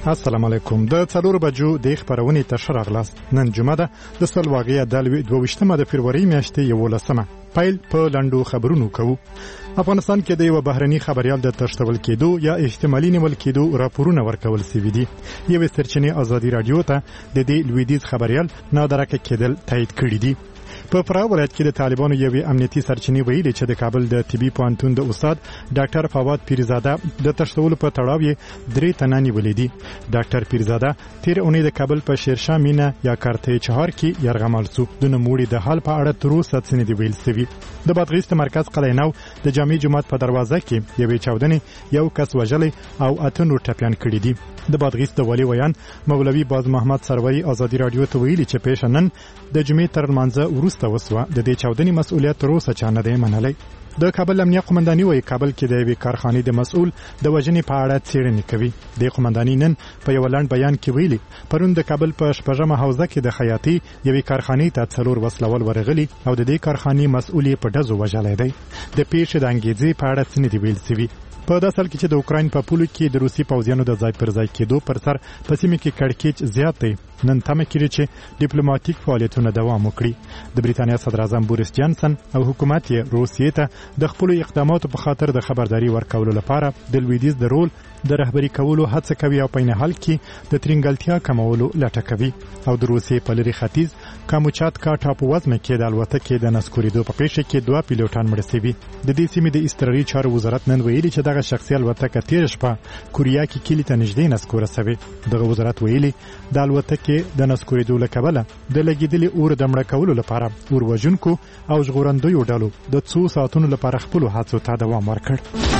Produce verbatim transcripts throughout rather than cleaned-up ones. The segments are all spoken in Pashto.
السلام علیکم. د څلور بجو د خبرونې تشر اغلاس نن جمعه ده د سلواغې د دوه د فروری میاشتې یولسمه پیل په لاندو خبرونو کوو. افغانستان کې د یو بهرني خبريال د تشتول کېدو یا احتمالي نیول کېدو راپورونه ورکول سوي دي. یو سرچینه ازادي رادیو ته د دې لویدیز خبريال نادرکه کېدل تایید کړی دي. په فراه ولایت کې د طالبانو یوې امنیتي سرچینې ویلي چې د کابل د طبي پوهنتون د استاد ډاکټر فواد پیرزاده د تشتول په تړاو یې درې تنه نیولې دي. ډاکټر پیرزاده تیر اونۍ د کابل په شیرشاه مینه یا کارته چهار کې یرغمل شو. د نوموړي د حال په اړه تر اوسه څه نه دی ویل شوی. د بادغیس مرکز قلعه‌نو د جامع جماعت په دروازه کې یوې چاودنې یو کس وژلې او اته نور ټپيان کړي دي. د بادغیس د ولی ویان مولوي باز محمد سروری ازادي رادیو ته ویلي چې پېښنن د جمعې تر منځه ورسته وسوه. د دې چاودنې مسؤلیت تر اوسه چا نه دی منلی. د کابل امنیه قومنداني وایي کابل کې د یوې کارخانې د مسؤل د وژنې په اړه څېړنې کوي. د قومنداني نن په یو لاند بیان کې ویلي پرون د کابل په شپږمه حوزه کې د خیاطي یوې کارخانې ته څلور وسلوال ورغلي او د دې کارخانې مسؤل په ډزو وژلی دی. د پیښې د انګېزې په اړه څه نه دی ویل شوي. په داسې حال کې چې د اوکراین په پولو کې د روسي پوځیانو د ځای پر ځای کېدو پر سر په سیمه کې کړکېچ زیات دی. نن تمه کړي چې ډیپلوماټیک فعالیتونه دوام وکړي. د بریتانیا صدر اعظم بوریس جانسن او حکومت یې روسیې ته د خپل اقداماتو په خاطر د خبرداري ورکولو لپاره د لویدیز د رول د رهبری کولو هڅه کوي او په نه حال کې د ترنګلتیا کمولو لټه کوي. او د روسیې په لري ختیځ کاموچاتکا ټاپو وزمه کې د الوتکې د نسکوریدو په پیښه کې دوه پیلوټان مړ شوي. د دې سیمې د استرالي چارو وزارت نن ویلي چې دغه شخصي الوتکه تیر شپه کوریا کې کلی ته نږدې نسکوره شوې. دغه وزارت ویلي د الوتکې د نسکوریدو له کبله د لګیدلي اور د مړه کولو لپاره اور وژونکو او ژغورندویو ډلو د څو ساعتونو لپاره خپل هڅو ته دوام ورکړ.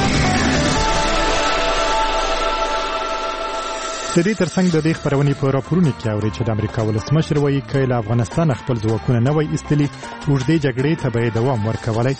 د دې ترڅنګ د دې خبرونې په راپورونو کې اوري چې د امریکا ولسمشر وایي چې له افغانستان خپل ځواکونه نه وای ایستلي اوږدې جګړې ته به دوام ورکولی.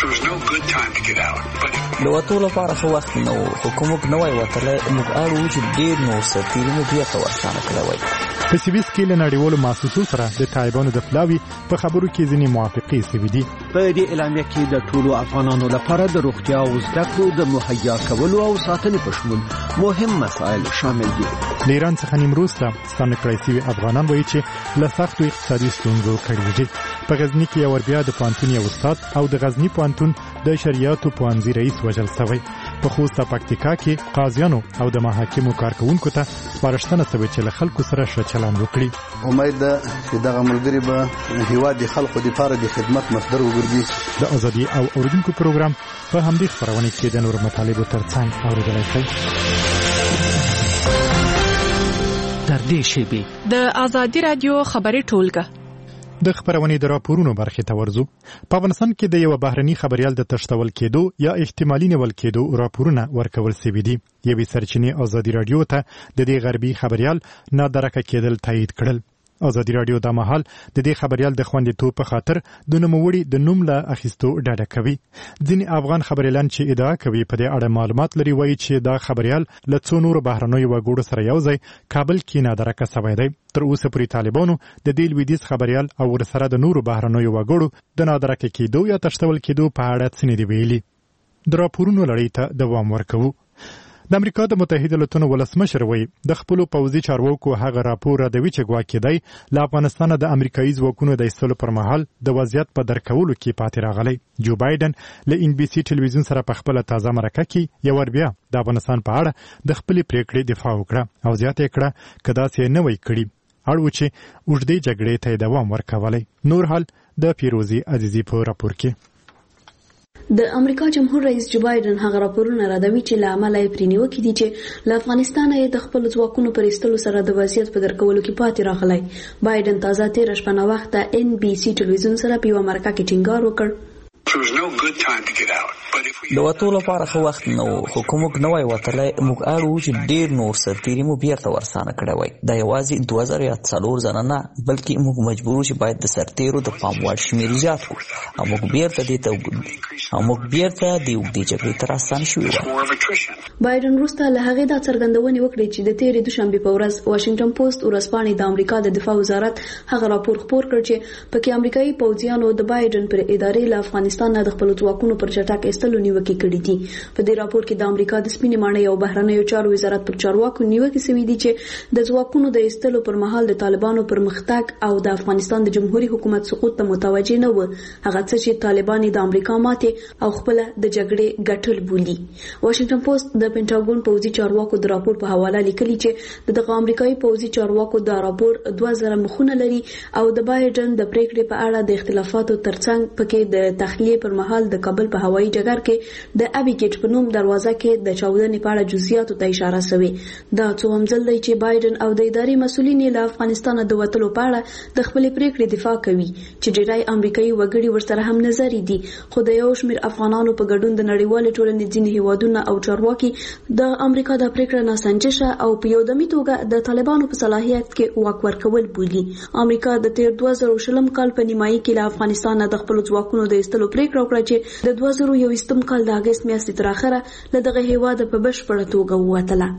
د وتو لپاره خو وخت نه و، خو کوم نه وای وتلی، موږ اړ وو چې ډېر نور سرتېري مو بېرته ورسانه کړی وای. په سویس کې له نړیوالو مؤسسو سره د طالبانو د پلاوي په خبرو کې ځینې موافقې شوي دي. په دې اعلامیه کې د ټولو افغانانو لپاره د روغتیا او زده کړو د مهیا کولو او ساتنې په شمول مهم مسایل شامل دي. د ایران څخه نیمروز ته ستانه کړی شوي افغانان وایي چې له سختو اقتصادي ستونزو کړېږي. په غزني کې یو بیا د پوهنتون یو استاد او د غزني پوهنتون د شریعتو پوهنځي رئیس وژل شوی. په خوست پکتیکا کې قاضیانو او د محاکمو کارکونکو ته سپارښتنه شوې چې له خلکو سره ښه چلند وکړي. امید ده چې دغه ملګري به هیواد د خلکو لپاره د خدمت مصدر وګرځي. د ازادي او اوریدونکو پروګرام په همدې خبرونه کې د نور مطالبو ترڅنګ اوریدلای شئ. تر دې شیبې د ازادي رادیو خبري ټولګه د خبرونې د راپورونو برخې ته ورځو. په افغانستان کې د یو بهرني خبريال د تشتول کېدو یا احتمالي نیول کېدو راپورونه ورکول شوي دي. یوې سرچینې ازادي رادیو ته د دې غربي خبريال نادرکه کېدل تایید کړل. ازادي رادیو د مهال د دې خبريال د خوندیتوب په خاطر د نوموړي د نوم له اخیستو ډډه کوي. ځینې افغان خبريالان چې ادعا کوي په دې اړه معلومات لري وایي چې دا خبريال له څو نورو بهرنیو وګړو سره یو ځای کابل کې نادرکه شوی دی. تر اوسه پورې طالبانو د دې لویدیز خبريال او ورسره د نورو بهرنیو وګړو د نادرکه کېدو یا تشتول کېدو په اړه څه نه دی ویلي. د راپورونو لړۍ ته دوام ورکوو. د امریکا د متحده ایالاتونو ولسمشر وایي د خپل پوځي چارواکو هغه راپور راډوي چې ګواکې دی له افغانستان د امریکایي ځواکونو د ایستلو پر مهال د وضعیت په درکولو کې پاتې راغلی. جو بایدن له ان بي سي ټلویزیون سره په خپل تازه مرکه کې یو ور بیا د افغانستان په اړه د خپل پریکړې دفاع وکړه او زیاته کړه کدا چې نه وای کړی اړ و چې اوږدې جګړې ته دوام ورکولی. نور حال د پیروزي عزیزي په راپور کې. د امریکا جمهور رئیس جو بایدن هغه راپورونه راډوي چې له عمله یې پرې نیوکې دي چې له افغانستان یې د خپل ځواکونو پر ایستلو سره د وضعیت په درکولو کې پاتې راغلی. بایدن تازه تېره شپه ناوخته ان بي سي ټلویزیون سره په یوه مرکه کې ټینګار وکړ د وتو لپاره خو وخت نه و، خو کوم نه وای وتلی، موږ اړ وو چې ډېر نور سرتېري مو بېرته ورسانه کړی وای. دا یوازې دوه زره یا څلور زره نه، بلکې موږ مجبور وو چې باید د سرتېرو د پام وړ شمېر زیات کړو او موږ بېرته دې ته او موږ بېرته د اوږدې جګړې ته راستانه شوي وای. بایدن وروسته له هغې دا څرګندونې وکړې چې د تېرې دوشنبې په ورځ واشنګټن پوسټ ورځپاڼې د امریکا د دفاع وزارت هغه راپور خپور کړ چې پکې امریکایي پوځیانو د بایدن پر ادارې له افغانستان افغانستان نه د خپل ځواکونو پر چټک ایستلو نیوکې کړې دي. په دې راپور کې د امریکا د سپینې ماڼۍ او بهرنیو چارو وزارت پر چارواکو نیوکې شوې دي چې د ځواکونو د ایستلو پر مهال د طالبانو پرمختګ او د افغانستان د جمهوریت حکومت سقوط ته متوجه نه و، هغه څه چې طالبان د امریکا ماتې او خپل د جګړې ګټل بولي. واشنگټن پوسټ د پینټاګون پوځي چارواکو د راپور په حواله لیکلي چې دغه امریکایي پوځي چارواکو دا راپور دوه زره مخونه لري او د بایدن د پریکړې په اړه د اختلافاتو ترڅنګ پکې د تخلیه پر مهال د کابل په هوایي ډګر کې د ابیګیټ په نوم دروازه کې د چاودنې په اړه جزئیاتو ته اشاره شوې. دا څو ځل دی چې بایدن او د ادارې مسؤلین له افغانستان د وټلو په اړه د خپل پریکړې دفاع کوي چې ډیری امریکایي وګړي ورسره هم نظر دي، خو د یو شمېر افغانانو په ګډون د نړیوال ټولنې ځینې هیوادونه او چارواکي د امریکا د پریکړې ناسنجشه او په یو دمي توګه د طالبانو په صلاحیت کې واک ورکول بولي. امریکا د تیر دوه زره شلم کال په نیمایي کې له افغانستان د خپل ځواکونو د ایستلو پریکړه وکړه چې د دوه زره یوویشتم کال د اگست میاشتې تر اخره له دغه هیواد په بشپړه توګه ووتله.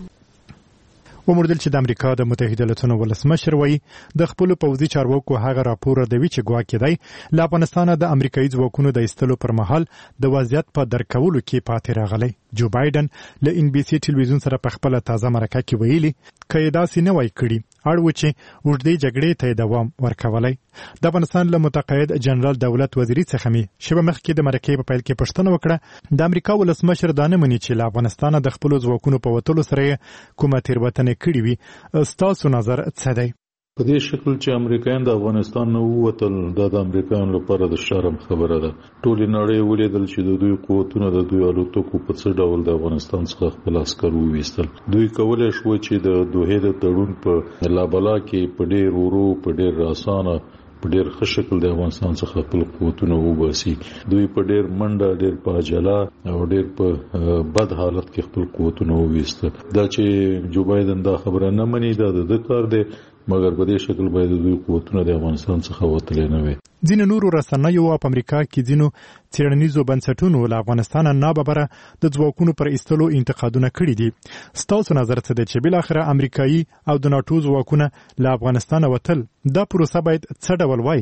وموردل چې د امریکا د متحده ایالاتونو ولسمشر وایي د خپل پوځي چارواکو هغه راپور دی چې ګواکې دی له افغانستان د امریکایي ځواکونو د ایستلو پر مهال د وضعیت په درکولو کې پاتې راغلی. جو بایدن له ان بي سي ټلویزیون سره په خپل تازه مرکه کې ویلي کله داسې نه وای کړی اړ و چې وړدې جګړې ته دوام ورکولای. د افغانستان له متقاعد جنرال دولت وزیری څخه می شبه مخکې د مرکې په پیل کې پښتنه وکړه د امریکا ولسمشر دانه مني چې له افغانستان د خپل ځواکونو په وټلو سره کومه تیروتنه کړې وي. ستاسو نظر څه دی؟ په دې شکل چې امریکایان د افغانستان نه ووتل دا د امریکایانو لپاره د شرم خبره ده. ټولې نړۍ ولیدل چې د دوی قوتونه د دوی الوتکو په څه ډول د افغانستان څخه خپل عسکر وویستل. دوی کولای شو چې د دوه د تړون په لابلا کې په ډېر ورو په ډېر اسانه په ډېر ښه شکل د افغانستان څخه خپل قوتونه وباسي. دوی په ډېر منډه ډېر په عجله او ډېر په بد حالت کې خپل قوتونه وویسته. دا چې جو بایدن دا خبره نه مني دا د کار دی، مګر په دې شکل باید دوی قوتونه د افغانستان څخه وتلې نه وي. ځینې نورو رسنیو په امریکا کې ځینو څېړنیزو بنسټونو له افغانستان نه ببره د ځواکونو پر ایستلو انتقادونه کړي دي. ستاسو نظر څه دی چې بل اخره امریکایي او د ناتو ځواکونه له افغانستان وتل دا پروسه باید څه ډول وای؟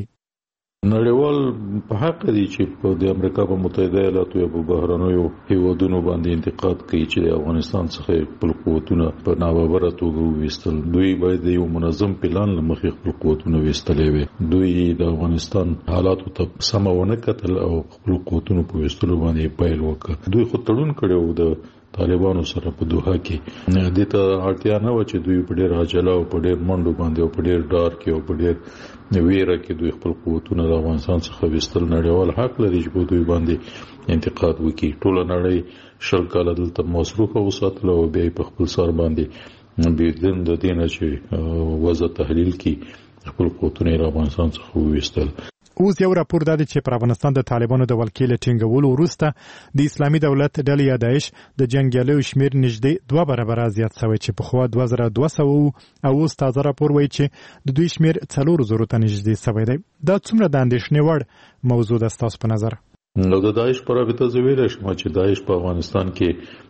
نړیوال په حق دي چې په د امریکا په متحده ایالاتو یا په بهرنیو هیوادونو باندې انتقاد کوي چې د افغانستان څخه خپل قوتونه په ناببره توګه وویستل. دوی باید یو منظم پلان لمخې خپل قوتونه ویستلې وي. دوی د افغانستان حالاتو ته سم ونه کتل او خپل قوتونو په ویستلو باندې پیل وکړ. دوی خو تړون کړو د طالبانو سره په دوحه کې. د ته اړتیا نه و چې دوی په ډېر عجله او په ډېر منډو باندې او په ډېر ډار کې او په ډېر ویره کې دوی خپل قوتونه د افغانستان څخه ویستل. نړیوال حق لري چې په دوی باندې انتقاد وکړي. ټوله نړۍ شل کاله دلته مصروفه وساتله او بیا په خپل سر باندې بيدن د دینه چې وضع تحلیل کې خپل قوتونه د افغانستان څخه ویستل. اوس یو راپور دی چې پر افغانستان د طالبانو د ولکې له ټینګولو وروسته د اسلامي دولت ډلې یا داعش د جنگیالیو شمیر نږدې دوه برابره زیات شوی چې پخوا دوه زره دوه سوه او اوس تازه راپور وایي چې د دوی شمیر څلور زرو ته نږدې شوی دی. دا څومره د اندېښنې وړ موضوع ده ستاسو په نظر؟ نو د داعش پر رابطه زه ویلی شم چې داعش په افغانستان کې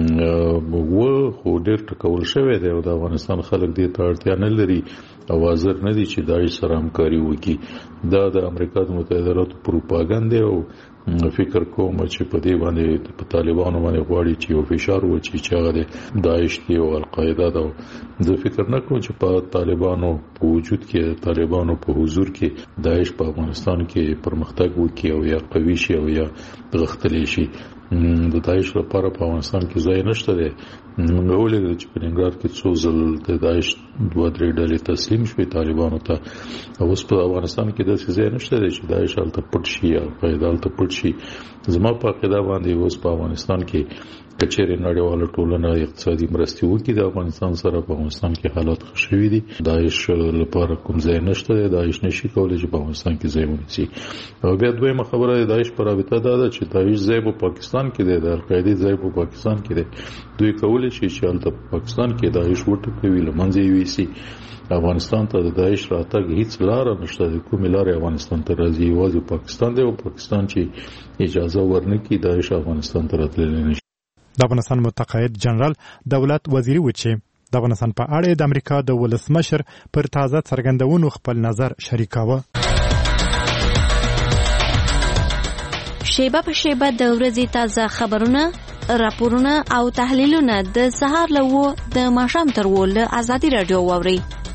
و خو ډېر ټکول شوی دی او د افغانستان خلک دې ته اړتیا نه لري او حاضر نه دي چې داعش سره همکاري وکړي. دا د امریکا د متحده ایالاتو پروپاګاندا دی او فکر کوم چې په دې باندې په طالبانو باندې غواړي چې یو فشار وچی چې هغه د داعش دی او القاعده ده. زه فکر نه کوم چې په طالبانو په وجود کې طالبانو په حضور کې داعش په افغانستان کې پرمختګ وکړي او یا قوي شي او یا غښتلی شي. د داعش لپاره په افغانستان کې ځای نشته دی. موږ ولیدل چې په ننګرهار کې څو ځل د داعش دوه درې ډلې تسلیم شوې طالبانو ته او اوس په افغانستان کې داسې ځای نشته دی چې داعش هلته پټ شي یا القاعده هلته پټ شي. زما په عقیده باندې اوس په افغانستان کې کچېرې نړیواله ټولنه اقتصادي مرستې وکړي د افغانستان سره په افغانستان کې حالات ښه شوي دي. داعش لپاره کوم ځای نشته دی. داعش نشي کولی چې په افغانستان کې ځای ونیسي. او بیا دویمه خبره د داعش په رابطه دا ده چې داعش ځای په پاکستان کې دی، د القاعدې ځای په پاکستان کې دی. دوی کولی شي چې هلته په پاکستان کې داعش وټکوي له منځه یې ویسي. افغانستان ته د داعش راتګ هیڅ لاره نشته د کومې لارې افغانستان ته راځي. یوازې پاکستان دی او پاکستان چې اجازه ورنکړي داعش افغانستان ته راتللی نشي. د افغانستان متقاعد جنرال دولت وزیری و چې د افغانستان په اړه د امریکا د ولسمشر پر تازه څرګندونو خپل نظر شریکاوه. شیبه په شیبه د ورځې تازه خبرونه، راپورونه او تحلیلونه د سهار له وو د ماښام تر وو له ازادي رادیو واورئ.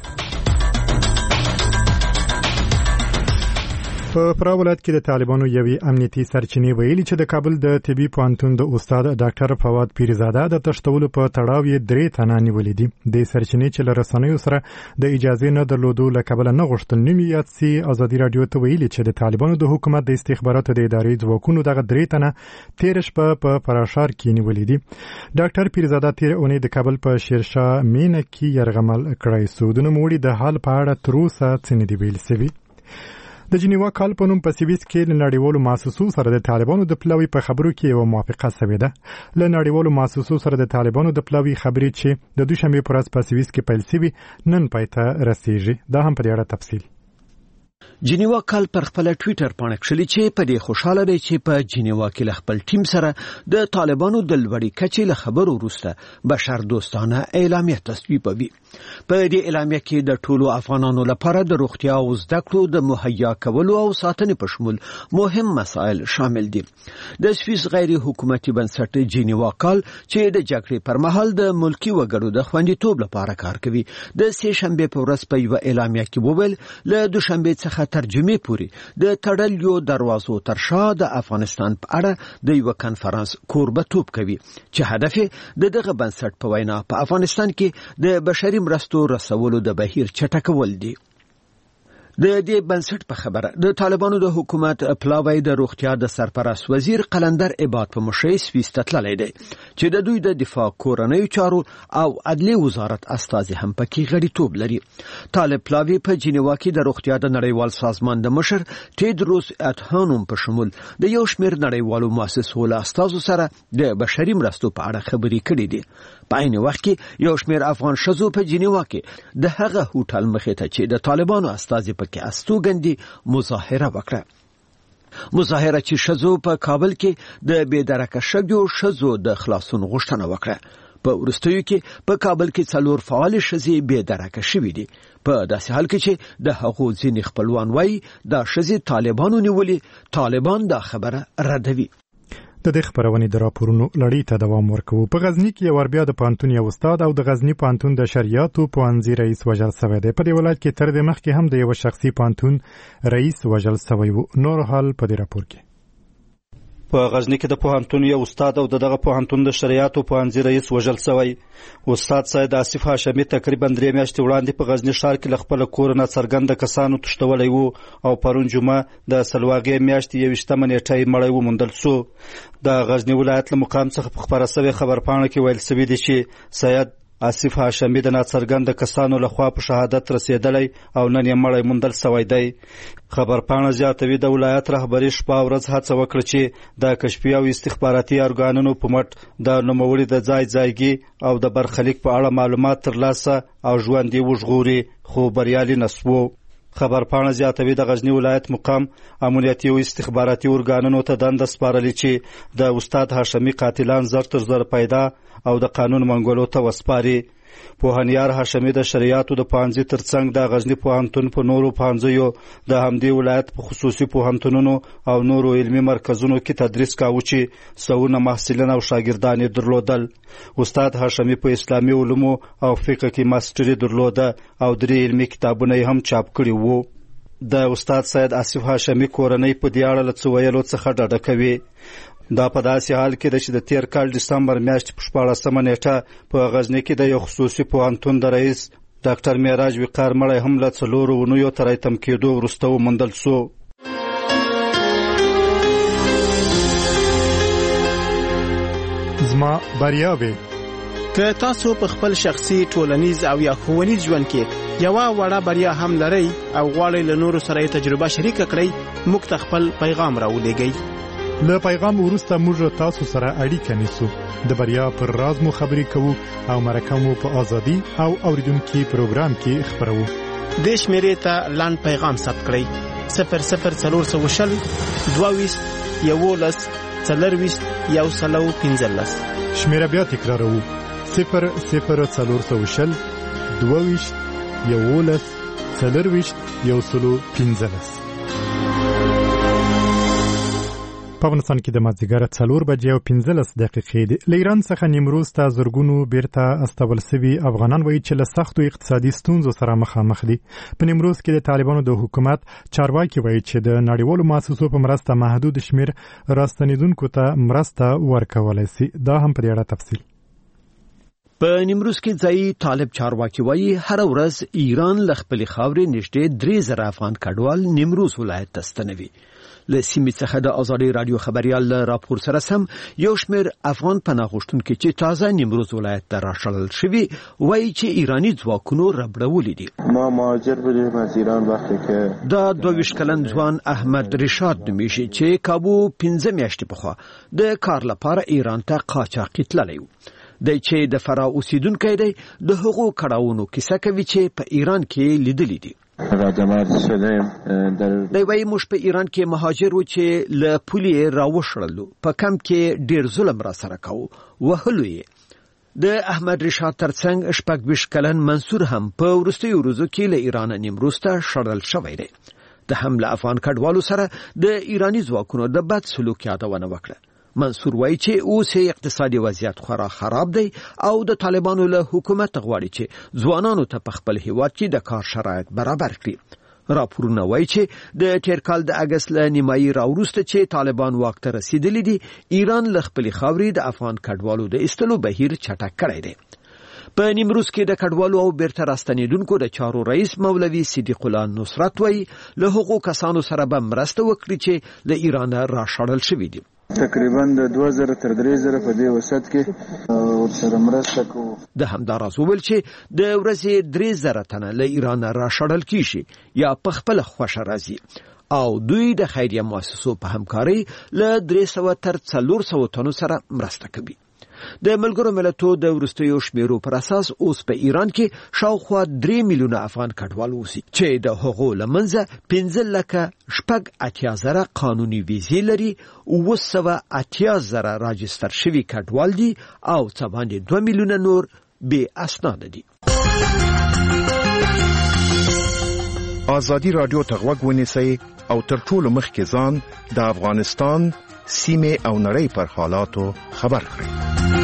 په فراه ولایت کې د طالبانو یوې امنیتي سرچینې ویلي چې د کابل د طبي پوهنتون د استاد ډاکټر فواد پیرزاده د تښتولو په تړاو یې درې تنه نیولي دي. د سرچینې چې له رسنیو سره د اجازې نه درلودو له کبله نه غوښتل نوم یې یاد سي. ازادي رادیو ته ویلي چې د طالبانو د حکومت د استخباراتو د ادارې ځواکونو دغه درې تنه تېره شپه په فراشار کې نیولي دي. ډاکټر پیرزاده تېره اونۍ د کابل په شیرشاه مینه کې یرغمل کړی سو. د نوموړي د حال په اړه تر اوسه څه نه دي ویل سوي. د جنیوا کال په نوم په سویس کې له نړیوالو مؤسسو سره د طالبانو د پلاوي په خبرو کې یو موافقه شوې ده. له نړیوالو مؤسسو سره د طالبانو د پلاوي خبرې چې د دوشنبه پر ورځ په سویس کې پیل شوې نن پای ته رسیږي. دا هم په دې اړه تفصیل. جنیوا کال پر خپل ټوئیټر باندې کړلی چې په دې خوشاله دی چې په جنیوا کې له خپل ټیم سره د طالبانو د لوړې کچې له خبرو وروسته بشر دوستانه اعلامیه تصویبوي. په دې اعلامیه کې د ټولو افغانانو لپاره د روغتیا او زده کړو د مهیا کولو او ساتنې په شمول مهم مسایل شامل دي. د سویس غیر حکومتي بنسټ جنیوا کال چې د جګړې پر مهال د ملکی وګړو د خوندیتوب لپاره کار کوي د سه شنبه په ورځ په یو اعلامیه کې وویل له دوشنبه څخه ترجمه پوری د تړلیو دروازو تر شا د افغانستان په اړه د یو کانفرنس کوربتوب کوي چې هدف د دغه بنسټ په وینا په افغانستان کې د بشري مرستو رسولو د بهیر چټکول دي. د دې بنسټ په خبره د طالبانو د حکومت پلاوی د روغتیا د سرپرست وزیر قلندر عباد په مشرۍ سویس ته تللی دی چې د دوی د دفاع کورنیو چارو او عدلیې وزارت استازي هم پکې غړیتوب لري. طالب پلاوی په جنیوا کې د روغتیا د نړیوال سازمان د مشر ټیدروس ادهانوم په شمول د یو شمېر نړیوالو مؤسسو له استازو سره د بشري مرستو په اړه خبرې کړې دي. په عین وخت کې یو شمېر افغان ښځو په جنیوا کې د هغه هوټل مخې ته چې د طالبانو استازي پکې استوګندي مظاهره وکړه. مظاهره چې ښځو په کابل کې د بېدرکه شویو ښځو د خلاصون غوښتنه وکړه. په وروستیو کې په کابل کې څلور فعال ښځې بېدرکه شوي دي. په داسې حال کې چې د هغو ځینې خپلوان وایي دا ښځې طالبانو نیولې، طالبان دا خبره ردوي. د دې خبرونې د راپورونو لړۍ ته دوام ورکوو. په غزنی کې یو بیا د پانتون یو استاد او د غزنی پانتون د شریعتو پوهنځي رئیس وژل شوی دی. په دې ولایت کې تر دې مخکې هم د یو شخصي پانتون رئیس وژل شوی و. نور حال په دې راپور کې. په غزنی کې د پوهنتون یو استاد او دغه پوهنتون د شریعتو پوهنځي رئیس وژل شوی. استاد سید آصف هاشمي تقریبا درې میاشتې وړاندې په غزنی ښار کې له خپل کور نه څرګند کسانو تښتولی و او پرون جمعه د سلواغې میاشتې یوویشتمه نیټه یې مړی وموندل سو. د غزنی ولایت له مقام څخه په خپره شوې خبرپاڼه کې ویل شوي دي چې سید آصف هاشمي د ناڅرګند کسانو لخوا په شهادت رسیدلی او نن یې مړی موندل شوی دی. خبرپاڼه زیاتوي د ولایت رهبري شپه ورځ هڅه وکړه چې د کشفي او استخباراتي ارګانونو په مټ د نوموړي د ځای ځایګي او د برخلیک په اړه معلومات ترلاسه او ژوندي وژغوري، خو بریالي نه سو. خبرپاڼه زیاتوي د غزنی ولایت مقام امنیتي او استخباراتي ارګانونو ته دنده سپارلې چې د استاد هاشمي قاتلان زر تر زر پیدا او د قانون منګولو ته وسپاري. پوهنیار هاشمي د شریعتو د پوهنځي ترڅنګ د غزنی پوهنتون په نورو پوهنځیو د همدې ولایت په خصوصي پوهنتونونو او نورو علمي مرکزونو کې تدریس کاوه چې سوونه محصلین او شاګردان یې درلودل. استاد هاشمي په اسلامي علومو او فقه کې ماستري درلوده او درې علمي کتابونه هم چاپ کړي وو. د استاد سید آصف هاشمي کورنۍ په دې اړه له څه ویلو څخه ډډه کوي. دا په داسې حال کې ده چې د تیر کال ډسمبر میاشتې په شپاړسمه نیټه په غزني کې د یو خصوصي پوهنتون د رئیس ډاکټر معراج وقار مړی هم له څلورو اونیو تر ایتم کېدو وروسته وموندل سو. زما بریاوې که تاسو په خپل شخصي ټولنیز او یا ښوونیز ژوند کې یوه وړه بریا هم لرئ او غواړئ له نورو سره یې تجربه شریکه کړئ، موږ ته خپل پیغام راولېږئ. له پیغام وروسته موږ تاسو سره اړیکه نیسو. د بریا پر راز مو خبرې کوو او مرکه مو په ازادي او اوریدونکي پروګرام کې خبرو. دې شمېرې ته لنډ پیغام ثبت کړئ: صفر صفر څلور سوه شل دوه ویشت یولس څلرویشت یو سلو پنځلس. شمېره بیا تکراروو: صفر صفر څلور سوه شل دوه ویشت یولس څلرویشت یو سلو پنځلس. په افغانستان کې د مازدیګر څلور بجې او پنځلس دقیقې دي. له ایران څخه نیمروز ته زرګونو بیرته استول سوي افغانان وایي چې له سختو اقتصادي ستونزو سره مخامخ دي. په نیمروز کې د طالبانو د حکومت چارواکي وایي چې د نړیوالو مؤسسو په مرسته محدود شمیر راستنیدونکو ته مرسته ورکولای شي. دا هم په دې اړه تفصیل. په نیمروز کې ځایي طالب چارواکي وایي هر ورځ ایران له خپلې خاورې نږدې درې زره افغان کډوال نیمروز ولایت ته ستنوي. له سیمې څخه د ازادي رادیو خبريال راپور سره سم یو شمېر افغان پناه غوښتونکي چې تازه نیمروز ولایت ته راشړل شوي وایي چې ایراني ځواکونو ربړولي دي. ما مهاجر بودیم از ایران وقتی که دا دوه ویشت کلن ځوان احمد رشاد نومیږي چې کابو پنځه میاشتې پخوا د کار لپاره ایران ته قاچاقي تللی و. د چې د فرا اوسیدونکی دی د هغو کړاوونو کیسه کوي چې په ایران کې لیدلي دي. دی وایي موږ په ایران کې مهاجر و چې له پولې راوشړلو په کم کې ډیر ظلم را سره کوو وهلو یې. د احمد رشاد ترڅنګ شپږ ویشت کلن منصور هم په وروستیو ورځو کې له ایران نیمروز ته شړل شوی دی. د هم له افغان کډوالو سره د ایراني ځواکونو د بد سلوک یادونه وکړه. منصور وایي چې اوس اقتصادي وضعیت خورا خراب دی او د طالبانو له حکومت غواړي چې ځوانانو ته په خپل هیواد کې د کار شرایط برابر کړي. راپورونه وایي چې د تیر کال د اگست له نیمایي راوروسته چې طالبان واک ته رسیدلي دي ایران له خپلې خاورې د افغان کډوالو د ایستلو بهیر چټک کړی دی. په نیمروز کې د کډوالو او بیرته راستنیدونکو د چارو رئیس مولوي صدیق الله نصرت وایي له هغو کسانو سره به مرسته وکړي چې له ایران راشړل شوي دي. تقریبا د دوه زره تر درې زره په دې وسط کې ورسره مرسته کوو. د همداراز وویل چې د ورځې درې زره تنه له ایران راشړل کیږي یا په خپل خوښه راځي او دوی د خیریه مؤسسو په همکارۍ له درې سوه تر څلور سوه تنو سره مرسته کوي. د ملګرو ملتونو د وروستیو شمیرو پر اساس اوس په ایران کې شاوخوا درې میلیونه افغان کډوال اوسي چې د هغو له منځه پنځه لکه شپږ اتیا زره قانوني ویزې لري، اوه سوه اتیا زره راجستر شوي کډوال دي او څه باندې دوه میلیونه نور بې اسناد دي. ازادي رادیو ته غوږ ونیسئ او تر ټولو مخکې ځان د افغانستان سیمې او نړۍ پر حالاتو خبر کړئ.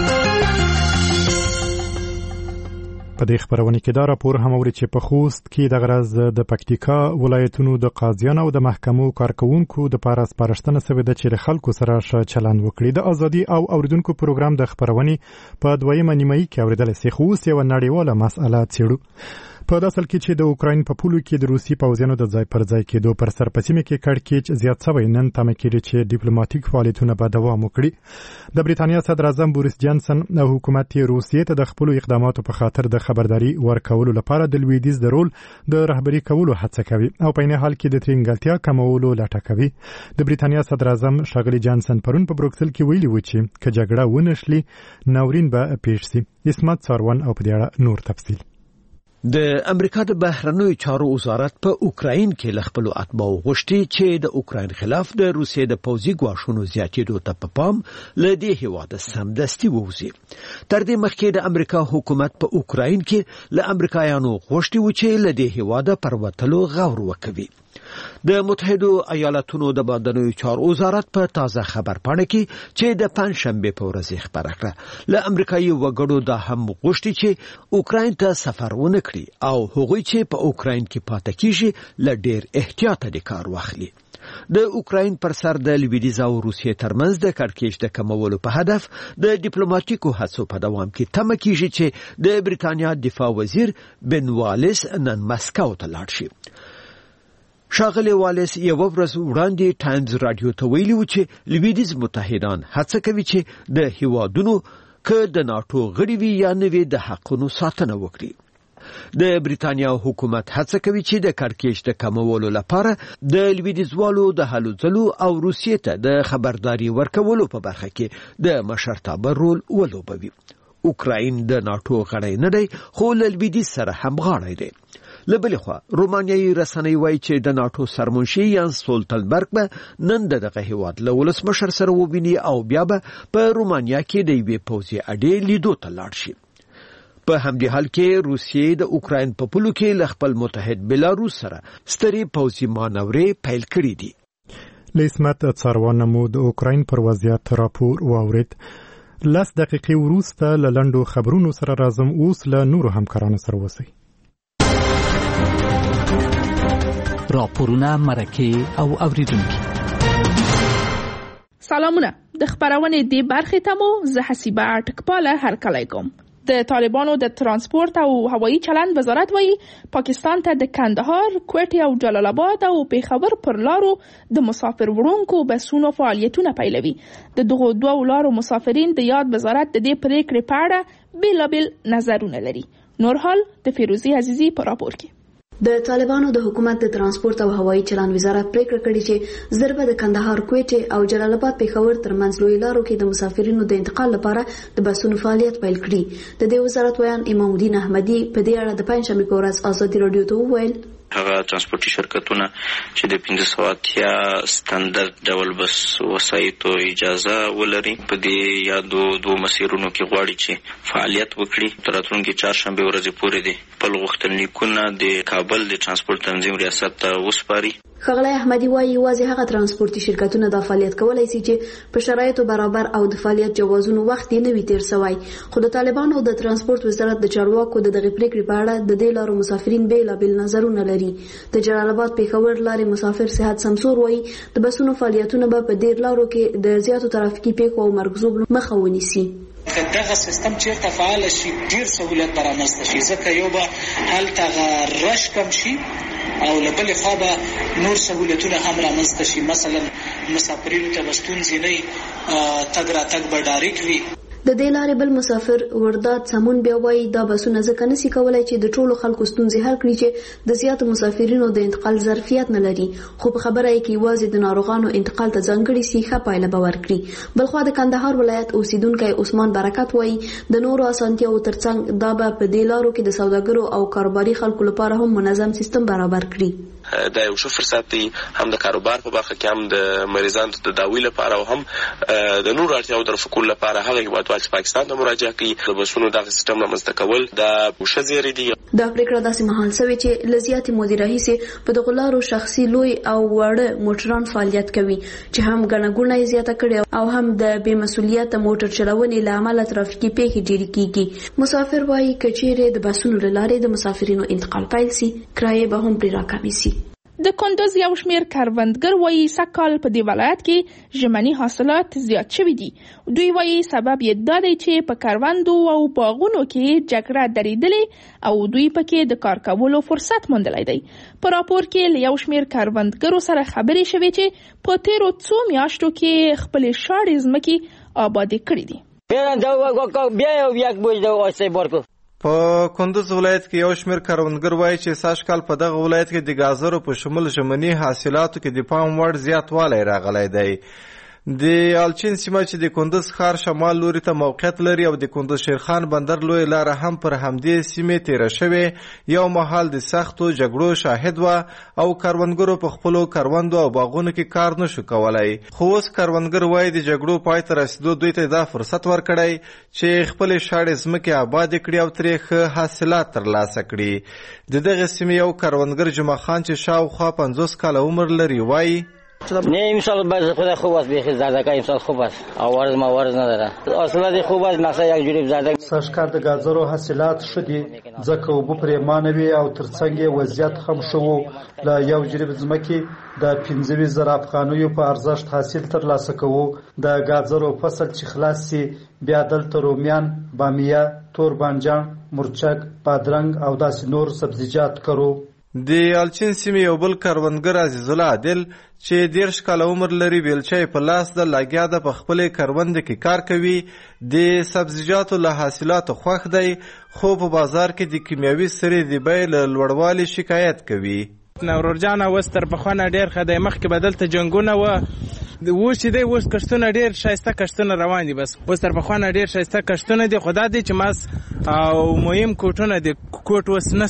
په دې خبرونه کې دا راپور هم اوري چې په خوست کې د غرض د پکتیکا ولایتونو د قاضیانو او د محکمو کارکونکو د پاره سپارښتنه شوې ده چې خلکو سره ښه چلند وکړي. د ازادي او اوریدونکو پروګرام د خبرونه په دویمه نیمایي کې اوریدل شي. خو اوس یو نړیواله مسأله څېړو. په داسل کې چې د اوکراین په پولو کې د روسي پوځیانو د ځای پر ځای کېدو پر سر په سیمه کې کړکېچ زیات شوی، نن تمه کېږي چې ډیپلوماټیک فعالیتونه به دوام وکړي. د بریتانیا صدر اعظم بوریس جانسن او حکومت روسیې ته د خپل اقداماتو په خاطر د خبرداري ورکولو لپاره د لویدیز د رول د رهبري کولو هڅه کوي او په نه حال کې د ترنګلتیا کمولو لټه کوي. د بریتانیا صدر اعظم ښاغلي جانسن پرون په بروکسل کې ویلي و چې که جګړه ونشلي ناورین به پیښ شي. اسمت ساروان او په دې اړه نور تفصیل. د امریکا د بهرنیو چارو وزارت په اوکراین کې ل خپل اتباعو غوښتي چې د اوکراین خلاف د روسیې د پوځي ګواښونو زیاتېدو ته په پام ل دې هیواده سمدستي ووزي. تر دې مخکې د امریکا حکومت په اوکراین کې ل امریکایانو غوښتي و چې ل دې هیواده پر وتلو غور وکوي. د متحده ایالاتونو د بهرنیو چارو وزارت په تازه خبر پاڼه کې چې د پنځشنبه په ورځ خبره کړه ل امریکایي وګړو د هم غوښتي چې اوکراین ته سفر ونه کړي او هغوی چې په اوکراین کې پاتې کیږي ل ډیر احتیاط د کار واخلي. د اوکراین پر سر د لویدیز او روسیې ترمنځ د کړکېچ د کمولو په هدف د ډیپلوماټیکو هڅو په دوام کې تمه کیږي چې د بریتانیا دفاع وزیر بن والیس نن مسکو ته لاړ شي. ښاغلی والیس یو ورځ وړاندې ټایمز رادیو ته ویلي و چې لویدیز متحدان هڅه کوي چې د هیوادونو که د ناټو غړي وي یا نه وي د حقونو ساتنه وکړي. د بریتانیا حکومت هڅه کوي چې د کړکېچ د کمولو لپاره د لویدیځوالو د هلو ځلو او روسیې ته د خبرداري ورکولو په برخه کې د مشرتابه رول ولوبوي. اوکراین د ناټو غړی نه دی خو له لویدیځ سره همغاړی دی. لبلې خوا رومانیایي رسنۍ وایي چې د ناټو سرمنشي یانس سولټنبرګ به نن دغه هیواد له ولسمشر سره وویني او بیا به په رومانیا کې د یوې پوځي اډې لیدو ته لاړ شي. په همدې حال کې روسیې د اوکراین په پولو کې له خپل متحد بلاروس سره سترې پوځي مانورې پیل کړې دي. لیسمت څاروانه مو د اوکراین پر وضعیت راپور واورید. لس دقیقې وروسته له لنډو خبرونو سره راځم، اوس له نورو همکارانو سره اوسئ. راپورونه، مرکې او اوریدونکي. سلامونه، د خبرونې دې برخې ته مو زه حسیبه ټکپاله هرکلی کوم. د طالبانو د ترانسپورت او هوایي چلند وزارت وایي پاکستان ته د کندهار، کوټې او جلال آباد او پیښور پر لارو د مسافر وړونکو بسونو فعالیتونه پیلوي. د دغو دوو لارو مسافرین د یاد وزارت د دې پریکړې په اړه بیلابیل نظرونه لري. نور حال د فیروزي عزیزي په راپور کې. د طالبانو د حکومت د ترانسپورت او هوایي چلند وزارت پریکړه کړې چې ضربه د کندهار، کوټې او جلال آباد پیښور ترمنځ لوی لارو کې د مسافرینو د انتقال لپاره د بسونو فعالیت پیل کړي. د دې وزارت ویان امام الدین احمدي په دې اړه د پنځشنبه په ورځ ازادي رادیو ته وویل هغه ترانسپورتي شرکتونه چې د پنځه سوه اتیا ستاندرد ډول بس وسایطو اجازه ولري په دې یادو دوه مسیرونو کې غواړي چې فعالیت وکړي. تر راتلونکي چهارشنبه ورځې پورې دي خپل غوښتنلیکونه د کابل د ترانسپورت تنظیم ریاست ته وسپاري. ښاغلی احمدي وایي یوازې هغه ترانسپورتي شرکتونه دا فعالیت کولی شي چې په شرایطو برابر او د فعالیت جوازونو وخت یې نه وي تیر سوی. خو د طالبانو د ترانسپورت وزارت د چارواکو د دغې پریکړې په اړه د دې لارو مسافرین بیلابیل نظرونه لري. د جلال آباد پیښور لارې مسافر صحت سمسور وایي د بسونو فعالیتونه به په ډېر لارو کې د زیاتو ترافیکي پیښو او مرګ ژوبلو مخه ونیسي. که دغه سیستم چیرته فعال شي ډیر سہولت به رامنځته شي، ځکه یو به هلته رش کم شي او له بلې خوا به نور سہولتونه هم رامنځته شي. مثلا مسافرینو ته به ستونزې نه وي، تګ راتګ به ډایرکټ وي. د دې لارې بل مسافر ورداد سمون بیا وایي دا بسونه ځکه نشي کولای چې د ټولو خلکو ستونزې حل کړي چې د زیاتو مسافرینو د انتقال ظرفیت نه لري، خو په خبره یې کې یوازې د ناروغانو انتقال ته ځانګړي سي ښه پایله به ورکړي. بلخوا د کندهار ولایت اوسیدونکی عثمان برکت وایي د نورو اسانتیاو ترڅنګ دا به په دې لارو کې د سوداګرو او کاروباري خلکو لپاره هم منظم سیستم برابر کړي. دا یو ښه فرصت دی هم د کاروبار په برخه کې، هم د مریضانو د تداوی لپاره او هم د نورو اړتیاوو د رفع کولو لپاره. هغه هیوادوال چې پاکستان ته مراجعه کوي د بسونو دغه سیستم رامنځته کول دا ښه زیری دی. دا پریکړه داسې مهال شوې چې له زیاتې مودې راهیسې په دغو لارو شخصي لوی او واړه موټران فعالیت کوي چې هم ګڼه ګوڼه یې زیاته کړې او هم د بې مسؤلیته موټر چلونې له امله ترافیکي پیښې ډېرې کیږي. مسافر وایي که چیرې د بسونو له لارې د مسافرینو انتقال پیل سي، کرایې به هم پرې راکمې سي. د کندوز یو شمیر کروندګر وایي سږکال په دې ولایت کې ژمني حاصلات زیات شوي دي. دوی وایي سبب یې دا دی چې په کروندو او باغونو کې جګړه درېدلې او دوی پکې د کار کولو فرصت موندلی دی. په راپور کې له یو شمیر کروندګرو سره خبرې شوې چې په تیرو څو میاشتو کې خپلې شاړې ځمکې آبادې کړې دي. په کندوز ولایت کې یو شمیر کروندګر وایي چې سږکال په دغه ولایت کې د ګازرو په شمول ژمني حاصلاتو کې د پام وړ زیاتوالی راغلی دی. د الچین سیمه چې د کندوز ښار شمال لوري ته موقعیت لري او د کندوز شیرخان بندر لوی لاره هم پر همدې سیمې تیره شوې یو مهال د سختو جګړو شاهد وه او کروندګرو په خپلو کروندو او باغونو کې کار نشو کولی. خو اوس کروندګر وایي د جګړو پای ته رسېدو دوی ته دا فرصت ورکړی چې خپلې شاړې ځمکې آبادې کړي او ترې ښه حاصلات ترلاسه کړي. د دغې سیمې یو کروندګر جمعه خان چې شاوخوا پنځوس کاله عمر لري وایي نه امسال باز خدا خوب است بیخی زاده که امسال خوب است آوارز ماوارز نداره حاصلات خوب است مثلا یک جوری زاده. سږکال د ګازرو حاصلات ښه دي ځکه اوبه پرې مانه وي او ترڅنګ یې وضعیت هم ښه و. له یو جریب ځمکې د پنځه ویشت زره افغانیو په ارزښت حاصل ترلاسه کوو. د ګازرو فصل چې خلاص سي بیا دلته رومیان، بامیه، تور بانجان، مرچک، بادرنګ او داسې نور سبزیجات کرو. د الچین سیمې یو بل کروندګر عزیز الله عادل چې دېرش کاله عمر لري بیلچه په لاس د لګیا د په خپلې کرونده کې کار کوي. د سبزیجاتو له حاصلاتو خوښ دی خو په بازار کې د کیمیاوي سرې د بیې له لوړوالي شکایت کوي. نورور جان اوس تر پخوانه ډېر ښه دی، مخکې به دلته جنګونه وه، اوس چې دی اوس کښتونه ډېر ښایسته کښتونه روان دي. بس اوس تر پخوانه ډېر ښایسته کښتونه دي، خو دا دی چې ماس او مهم کوټونه دي، کوټ اوس نسته،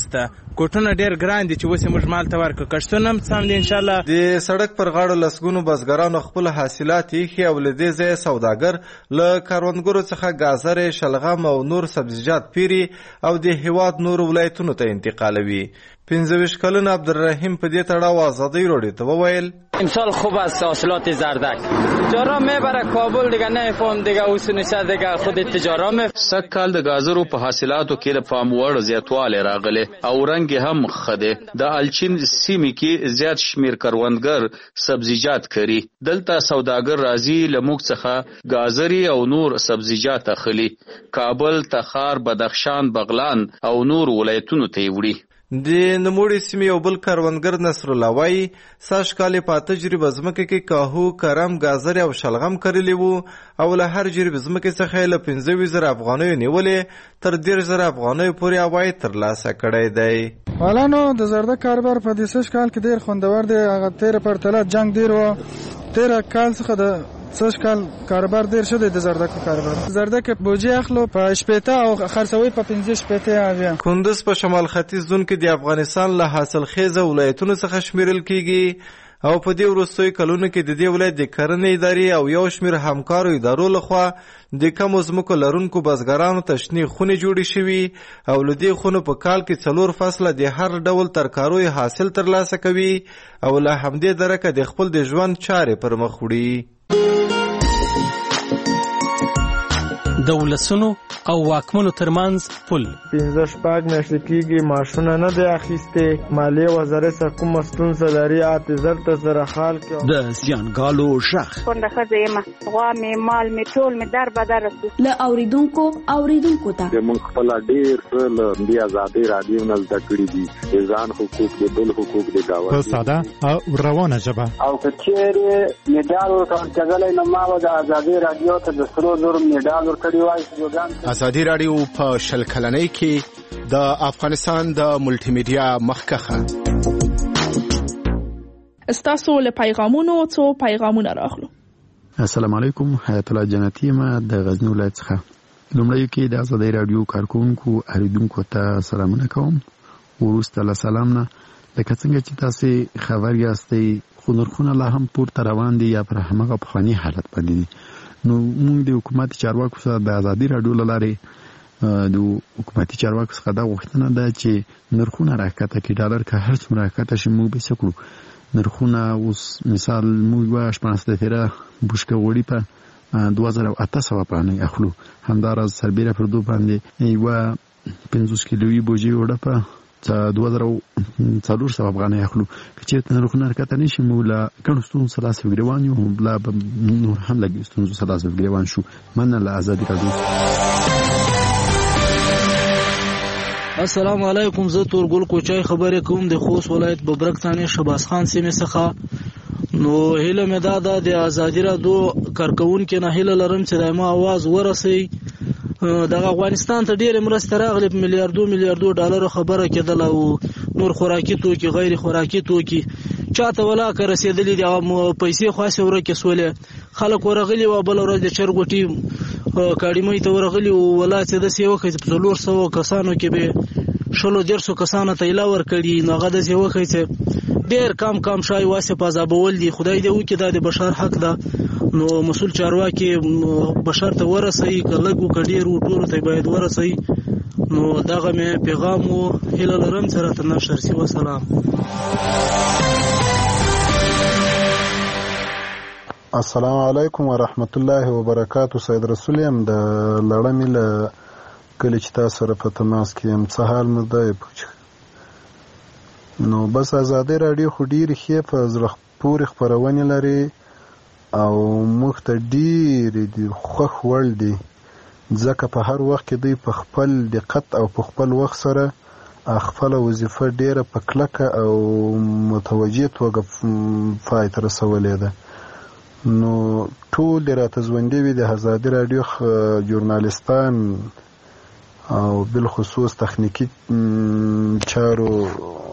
کوټونه ډیر ګران دي چې اوس موږ مال ته ورکړو کښتونه هم سم دي ان شاء الله. د سړک پر غاړو لسګونو بزګرانو خپل حاصلات ایښي او له دې ځایه سوداګر له کروندګرو څخه ګازرې شلغم او نور سبزیجات پیري او د هیواد نور ولایتونو ته انتقالوي. پنځه ویشت کلن عبدالرحیم په دې تړاو آزادی راډیو ته وویل امسال خوب است حاصلات زردک تجارا میبره کابل دیگه نمیفهم دیگه اوسنوسه دیگه خود تجارا می سږ کال د گازرو په حاصلاتو کې د پام وړ زیاتوالی راغلی او رنګ هم ښه دی. د الچین سیمې کې زیات شمیر کروندګر سبزیجات کري. دلته سوداګر راځي له موږ څخه گازري او نور سبزیجات اخلي. کابل، تخار، بدخشان، بغلان او نور ولایتونو ته یې وړي. د نوموړي سیمې یو بل کروندګر نصرالله وایي سږ کال یې په اته جریبه ځمکه کې کاهو، کرم، ګازرې او شلغم کرلي وو او له هر جریب ځمکې څخه یې له پنځه ویشت زره افغانیو نیولې تر دېرش زره افغانیو پورې عواید ترلاسه کړی دی. والا نو د زردک کاروبار په دې سږ کال کې ډېر خوندور دی. هغه تېره پرتله جنګ ډېر و. تېره کال څخه د سږ کال کاروبار ډېر ښه دی د زردکو کاروبار. زردک بوجي اخلو په شپېته او خرڅوي په پنځه شپېته اویا. کندز په شمال ختیځ زون کې د افغانستان له حاصلخیزه ولایتونو څخه شمیرل کیږي او په دې وروستیو کلونو کې د دې ولایت د کرنې ادارې او یو شمېر همکارو ادارو لخوا د کمو ځمکو لرونکو بزګرانو ته شنې خونې جوړې شوي او له دې خونو په کال کې څلور فصله د هر ډول ترکاریو حاصل ترلاسه کوي او له همدې درکه د خپل د ژوند چارې پر مخ وړي. د ولسونو او واکمنو ترمنځ پل پنځه شپږ میاشتې کېږي معاشونه نه دی اخیستې. مالیې وزارت څخه کومه ستونزه لري اته زر ته زره خال کې د زیانګالو غږ کونډه ښځه یم غوا مې مال مې ټول مې در بدر رسي. له اوریدونکو اوریدونکو ته موږ خپل ډېر څه له دې ازادۍ راډیو نه زده کړي دي. د ځان حقوق د بل حقوق د ګاونډي په ساده او روانه ژبه او که چیرې میډال ورکول کېدلی نو ما به د ازادۍ راډیو ته د سرو زرو میډال ورکړی وای. ازادي راډیو په شل کلنۍ کې د افغانستان د ملټي میډیا مخکخه. استاسو له پیغامونو څو پیغامونه راغلو. السلام علیکم، حیات الله جنتی ما د غزنی ولایت څخه. لومړی کې د ازادي راډیو کارکونکو اوریدونکو ته سلامونه کوم. وروسته له سلام نه لکه څنګه چې تاسو خبر یاستئ خو نرخونه لا هم پورته روان دي یا پر همغه پخواني حالت باندې دي. نو موږ د حکومت چارواکو سره د ازادي راډیو له لارې د حکومتي چارواکو څخه دا غوښتنه ده چې نرخونه راکته کړي. ډالر که هر څومره راکته شي موږ به څه کړو. نرخونه اوس مثال موږ یوه شپاړس دفیره بوشکه غوړي په دوه زره اته سوه افغانۍ اخلو. همداراز سربیره پر دو باندې یوه پنځوس کیلوي بوجۍ اوړه په دوه زره څلور سوه افغانۍ اخلو. که چېرته نرخونه راکته نه شي موږ له ګڼو ستونزو سره لاس ګرېوان یو. لا به نور هم له ستونزو سره لاس ګرېوان شو. مننه له ازادي راډیو. السلام علیکم، زه تورګل کوچای خبرې کوم د خوست ولایت ببرک ثاني شباس خان سیمې څخه. نو هیله مې دا ده د ازادي راډیو کارکونکو نه هیله لرم چې د ما आवाज ورسوي. د افغانستان ته ډېرې مرستې راغلي په میلیاردو میلیاردو ډالرو خبره کېدله او نور خوراکي توکي غیر خوراکي توکي چاته ولاکه رسېدلي دي. پیسې خو هسې ورکې سولې. خلک ورغلي وه بله ورځ د چرګوټي کاډیمۍ ته ورغلي وو. ولا چې داسې یې وښیي چې په څلور سوه کسانو کې به شلو دېرشو کسانو ته ایله ورکړي. نو هغه داسې وښیي چې ډېر کم کم شای واسې په عذابول دي. خدای دې وکړي دا د بشر حق ده. نو مسؤل چارواکي بشر ته ورسوي، که لږ وو که ډېر وو ټولو ته باید ورسوي. نو دغه مې پیغام و. هیله لرم چې راته نشر شي. وسلام. السلام علیکم ورحمت الله وبرکاتو. سید رسول یم د لړمې له کلي چې تاسو سره په تماس کې یم. څه حال مو دی؟ نو بس ازادي راډیو خو ډېرې ښې په زړه پورې خپرونې لري او موږ ته ډېرې دي خوښ وړ دي، ځکه په هر وخت کې دوی په خپل دقت او په خپل وخت سره خپله وظیفه ډېره په کلکه او متوجه توګه پای ته رسولې ده. نو ټول دې راته ژوندي وي د ازادي راډیو ژورنالستان او بالخصوص تخنیکي چارو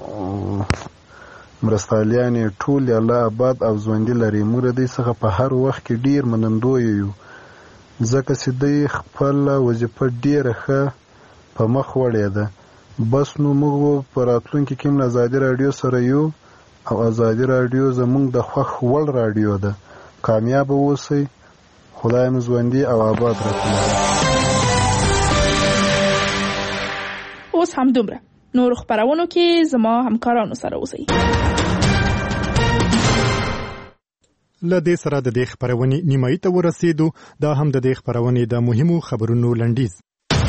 مرستالیانې ټول الله آباد او ژوندي لري. موږ د دې څخه په هر وخت کې ډېر منندوی یو، ځکه چې دوی خپله وظیفه ډېره ښه په مخ وړې ده. بس نو موږ په راتلونکي کې هم ازادي رادیو سره یو او ازادي رادیو زموږ د خوښ وړ رادیو ده. کامیاب اوسئ. خدای مو ژوندي او آباد راکړي. اوس هم دومره. نور خبرونو کې زما همکارانو سره اوسئ. له دې سره د دې خبرونې نیمایي ته ورسېدو. دا هم د دې خبرونې د مهمو خبرونو لنډیز.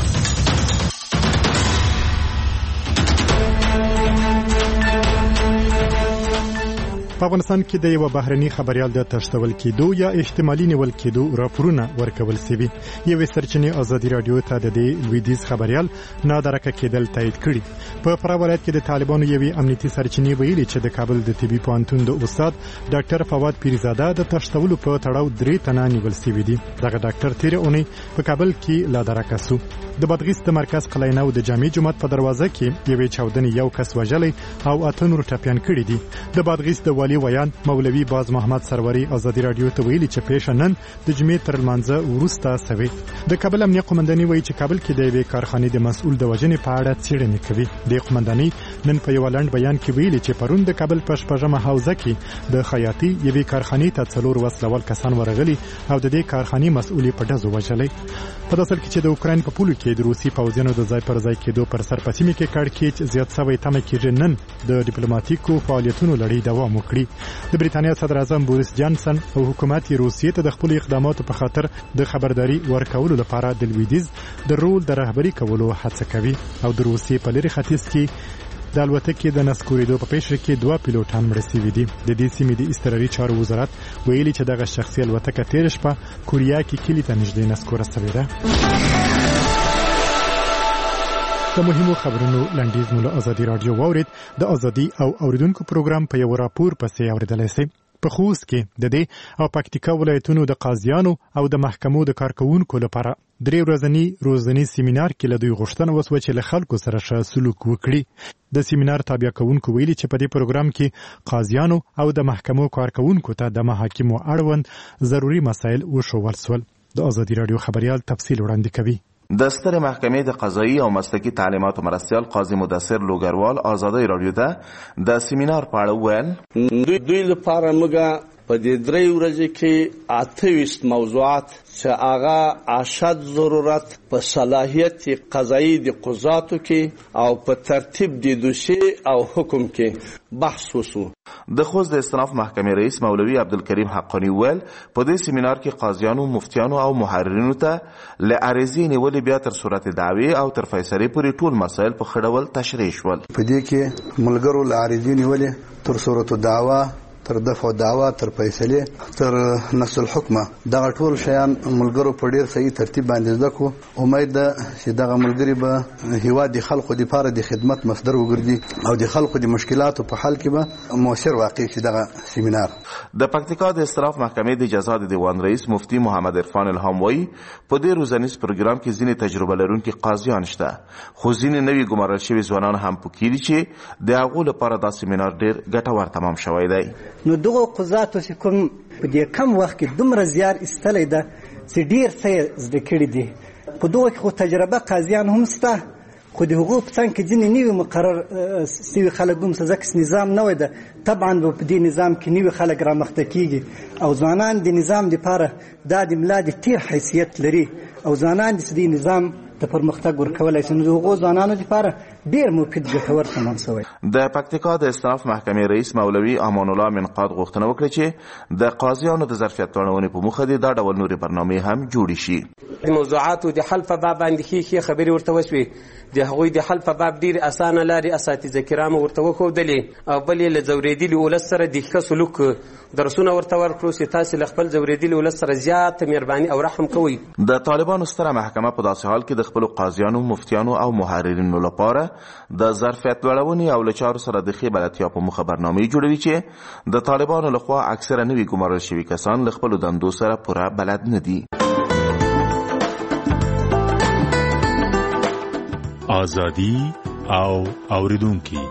په افغانستان کې د یو بهرني خبريال د تشتول کېدو یا احتمالي نیول کېدو راپورونه ورکول شوي. یوې سرچینې ازادي رادیو ته د دې لویدیز خبريال نادرکه کېدل تایید کړي. په فراه ولایت کې د طالبانو یوې امنیتي سرچینې ویلي چې د کابل د طبي پوهنتون د استاد ډاکټر فواد پیرزاده د تشتولو په تړاو درې تنه نیول شوي دي. دغه ډاکټر تیر اونۍ په کابل کې لادرکه سو. د بادغیس د مرکز قلعه نو د جامع جماعت په دروازه کې یوې چاودنې یو کس وژلی او اته نور ټپیان کړي دي. د بادغیس د والی ویان مولوي باز محمد سروري ازادي رادیو ته ویلي چې پیښه نن د جمعې تر لمانځه وروسته سوي. د کابل امنیه قومنداني وایي چې کابل کې د یوې کارخانې د مسؤل د وژنې په اړه څېړنې کوي. د قومنداني نن په یو لنډ بیان کې ویلي چې پرون د کابل په شپږمه حوزه کې د خیاطي یوې کارخانې ته څلور وسلوال کسان ورغلي او د دې کارخانې مسؤل په ډزو وژلي. په داسې کې چې د اوکراین په پولو کې د روسي پوځیانو د ځای پر ځای کېدو پر سر په سیمه کې کړکېچ زیات شوی تمه کېږي نن د ډیپلوماټیکو فعالیتونو لړۍ دوام وکړي. د بریتانیا صدر اعظم بوریس جانسن او حکومت روسیې ته د خپل اقداماتو په خاطر د خبرداري ورکولو لپاره د لویدیز د رول د رهبری کولو هڅه کوي او د روسیې په لري ختیځ کې د الوتکې د نسکورېدو په پیښه کې دوه پیلوټان مړه شوي دي. د دې سیمې د استراري چارو وزارت ویلي چې دغه شخصي الوتکه تیر شپه کوریا کې کلی ته نږدې نسکوره شوې ده. د مهمو خبرونو لنډیز مو له ازادي رادیو واورید. د ازادي او اوریدونکو پروګرام په یو راپور پسې اوریدلای شئ. په خوست کې د دې او پکتیکا ولایتونو د قاضیانو او د محکمو د کارکونکو لپاره درې ورځنی روزنی سیمینار کې له دوی غوښتنه وسوه چې له خلکو سره ښه سلوک وکړي. د سیمینار تابع کوونکو ویلي چې په دې پروګرام کې قاضیانو او د محکمو کارکونکو ته د محاکمو اړوند ضروري مسایل وښودل شول. د ازادي رادیو خبريال تفصیل وړاندې کوي. د سترې محکمې د قضایي او مسلکي تعلیماتو مرستیال قاضي مدثر لوګروال ازادي رادیو ته د سیمینار په اړه وویل. دوی دوی لپاره موږ په دې درې ورځې کې اته ویشت موضوعات چې هغه اشد ضرورت په صلاحیت قضایي د قضاتو کې او په ترتیب د دوسیې او حکم کې بحث وشو. د خوست د استناف محکمې رئیس مولوي عبدالکریم حقانی ویل په دې سیمینار کې قاضیانو، مفتیانو او محررینو ته له عریضې نیولې بیا تر صورت دعوی او تر فیصلې پورې ټول مسایل په ښه ډول تشریح شول. په دې کې ملګرو له عریضې نیولې تر صورت دعوا تر دفع دعوا تر فیصلې تر نص الحکمه دغه ټول شیان ملګرو په ډیر صحیح ترتیب باندې زده کو. امید ده چې دغه ملګری به هیواد د خلکو لپاره د خدمت مصدر وګرځي او د خلکو د مشکلاتو په حل کې به موثر واقع شي. دغه سیمینار د پکتیکا د استراف محکمې د جزا د دیوان رئیس مفتی محمد عرفان الهام وایي په دې روزنیز پروګرام کې ځینې تجربه لرونکي قاضیان شته، خو ځینې نوي ګمارل شوي ځوانان هم پکې دي چې د هغو لپاره دا سیمینار ډیر ګټور تمام شوی دی. نو دغه قضاتو چې کوم په دې کم وخت کې دومره زیار ایستلی ده چې ډېر څه یې زده کړي دي. په دغه کې خو تجربه قاضیان هم شته، خو د هغو په څنګ کې ځینې نوي مقرر سوي خلک هم شته، ځکه نظام نوی ده. طبعا به په دې نظام کې نوي خلک رامخته کېږي او ځوانان د نظام دپاره دا د ملا د تیر حیثیت لري او ځوانان د دې نظام د پرمختګ ورکولای شي. نو د هغو ځوانانو لپاره ډېر مفید ګټور تمام شوی. د پکتیکا د استناف محکمې رئیس مولوي امان الله منقاد غوښتنه وکړه چې د قاضیانو د ظرفیت لوړونې په موخه دا ډول نورې برنامې هم جوړې شي. د موضوعاتو د حل په باب باندې ښې خبرې ورته وشوې. د هغوی د حل په باب ډېرې اسانه لارې اساتذه کرامو ورته وښودلې او بل یې له ځورېدلي ولس سره د ښه سلوک درسونه ورته ورکړو چې تاسې له خپل ځورېدلي ولس سره زیاته مهرباني او رحم کوئ. د طالبانو ستره محکمه په داسې حال کې د خپلو قاضیانو، مفتیانو او محررینو لپاره د ظرفیت لوړونې او له چارو سره د ښې بلدتیا په موخه برنامې جوړوي چې د طالبانو لخوا اکثره نوي ګمارل شوي کسان له خپلو دندو سره پوره بلد نه دي. ازادي او اوریدونکي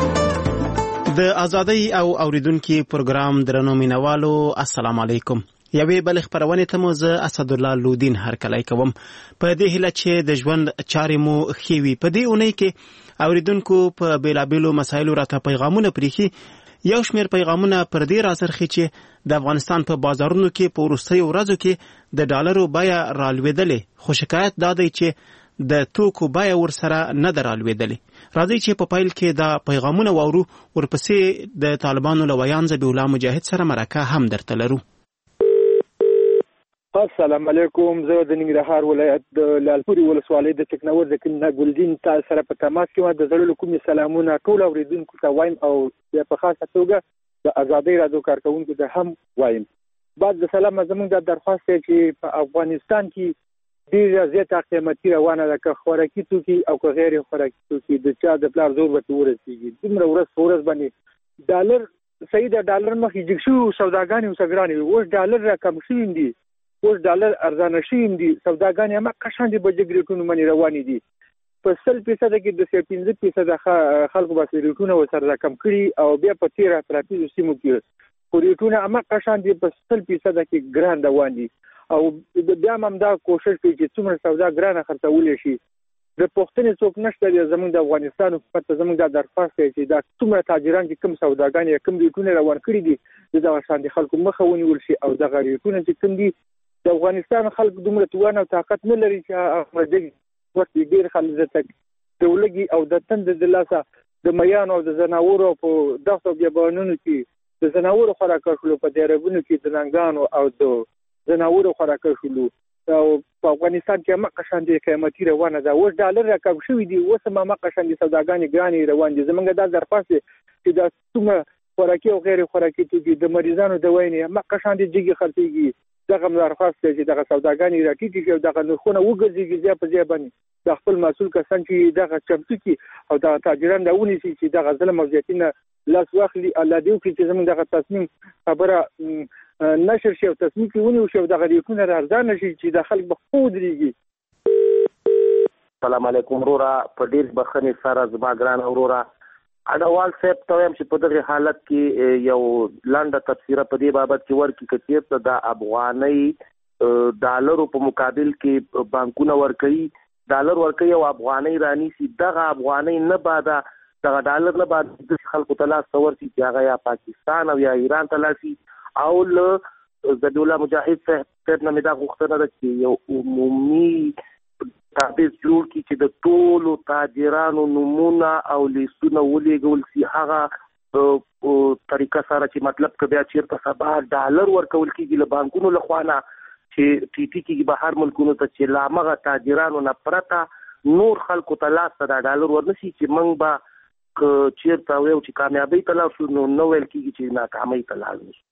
د ازادۍ او اوریدونکو پروګرام درنو مینوالو، السلام علیکم. یوې بل خبرونه ته مو زه اسد الله لودین هرکلی کوم په دې هیله چې د ژوند چارې مو ښې وي. په دې اونۍ کې اوریدونکو په بیلابیلو مسایلو راته پیغامونه پریښي. یو شمېر پیغامونه پر دې راڅرخي چې د افغانستان په بازارونو کې په وروستیو ورځو کې د ډالرو بیه رالوېدلې، خو شکایت دا دی چې د توکو بیه ورسره نه ده رالوېدلې. راځئ چې په پیل کې دا پیغامونه واورو، ورپسې د طالبانو له ویان ذبیح الله مجاهد سره مرکه هم درته لرو. السلام علیکم. زه د ننګرهار ولایت د لالپورې ولسوالۍ د ټکنور د کلینه ګلدین تاسو سره په تماس کې وم. د زړه کومې سلامونه ټول اوریدونکو ته وایم او په خاصه توګه د ازادۍ رادیو کارکونکو ته هم وایم. بعد د سلام زموږ د درخواست چې په افغانستان کې ډېره زیاته قیمتي روانه ده، که خوراکي توکي او که غیر خوراکي توکي، د چا د پلار زور به ورسېږي. دومره ورځ په ورځ باندې ډالر صحیح د ډالر مخې جګ شوي سوداګانې او ګرانې وي، اوس ډالر راکم شوي دي، اوس ډالر ارزانه شوي دي، سوداګانې هماغه شان دي په جګ ریټونو باندې روانې دي. په سل فیصده کې د سل پنځه فیصده خلکو بس ریټونه ورسره راکم کړي او بیا په تېره اتلسمو سیمو کې خو ریټونه هماغه شان دي، په سل فیصده کې ګران روان دي. او بیا هم دا کوشش کوي چې څومره سودا ګرانه خرڅولی شي. د پوښتنې څوک نشته دی زموږ د افغانستان حکومت ته زموږ دا درخواست دی چې دا څومره تاجران چې کوم سوداګانې کوم ریټونه روان کړي دي د دغه شان د خلکو مخه ونیول شي او دغه ریټونه چې کوم دي د افغانستان خلک دومره توان او طاقت نه لري چې هغه وخت ډېر خلک د دولګي او د تند د لاسه د میانو او د زناورو په دغه بیابانونو کې د زناورو خوراک شلو په دیربونو کې د ننګانو او د زناورو خوراک شلو او په افغانستان کې هم قشان دي قیمتي روانه ده. اوس ډالر راکم شوي دي، اوس هم هم قشان دي سوداګانې ګرانې روان دي. زمونږ دا درخواست دی چې دا څومره خوراکي او غیر خوراکي توکي د مریضانو دوايي هم قشان دي جګي خرڅيږي. دغه درخواست دی چې دغه سوداګانې راټیټې شي او دغه نرخونه وګرځي ځای په ځای باندې د خپل مسؤل کسان چې دغه چمتو کی او دغه تاجران دا ونیسي چې دغه ظلم او زیاتینه لاس واخلي. الله دې وکړي چې زموږ دغه تصمیم خبره نشر شي او تصمیم کې ونیول شي او دغه ریټونه ارزانه شي چې د خلک به خو درېږي. السلام علیکم ورورا، په ډېر بخښنې سره زما ګران ورورا اډوال صاحب ته وایم چې په دغه حالت کې یو لنډه تفسیره په دې بابت کې ورکړي چې چېرته د افغانۍ ډالرو په مقابل کې بانکونه ورکوي، ډالر ورکوي او افغانۍ رانیسي. دغه افغانۍ نه باده دغه ډالر نه باید د خلکو ته لاس ته ورسي چې هغه یا پاکستان او یا ایران ته لاړ شي. او له ذبیح الله مجاهد صاحب نه مې دا غوښتنه ده چې یو عمومي تابع جوړ کی چې د ټولو تاجرانو نمونه او لیستونه ولېږول شي، هغه طریقه سره چې مطلب که بیا چېرته سبا ډالر ورکول کېږي له بانکونو له خوا نه چې ټي ټي کېږي بهر ملکونو ته چې له همغه تاجرانو نه پرته نور خلکو ته لاس ته دا ډالر ورنشي چې موږ به که چېرته ویو چې کامیابۍ ته لاړ شو نو نه ویل کېږي چې ناکامۍ ته لاړ شو.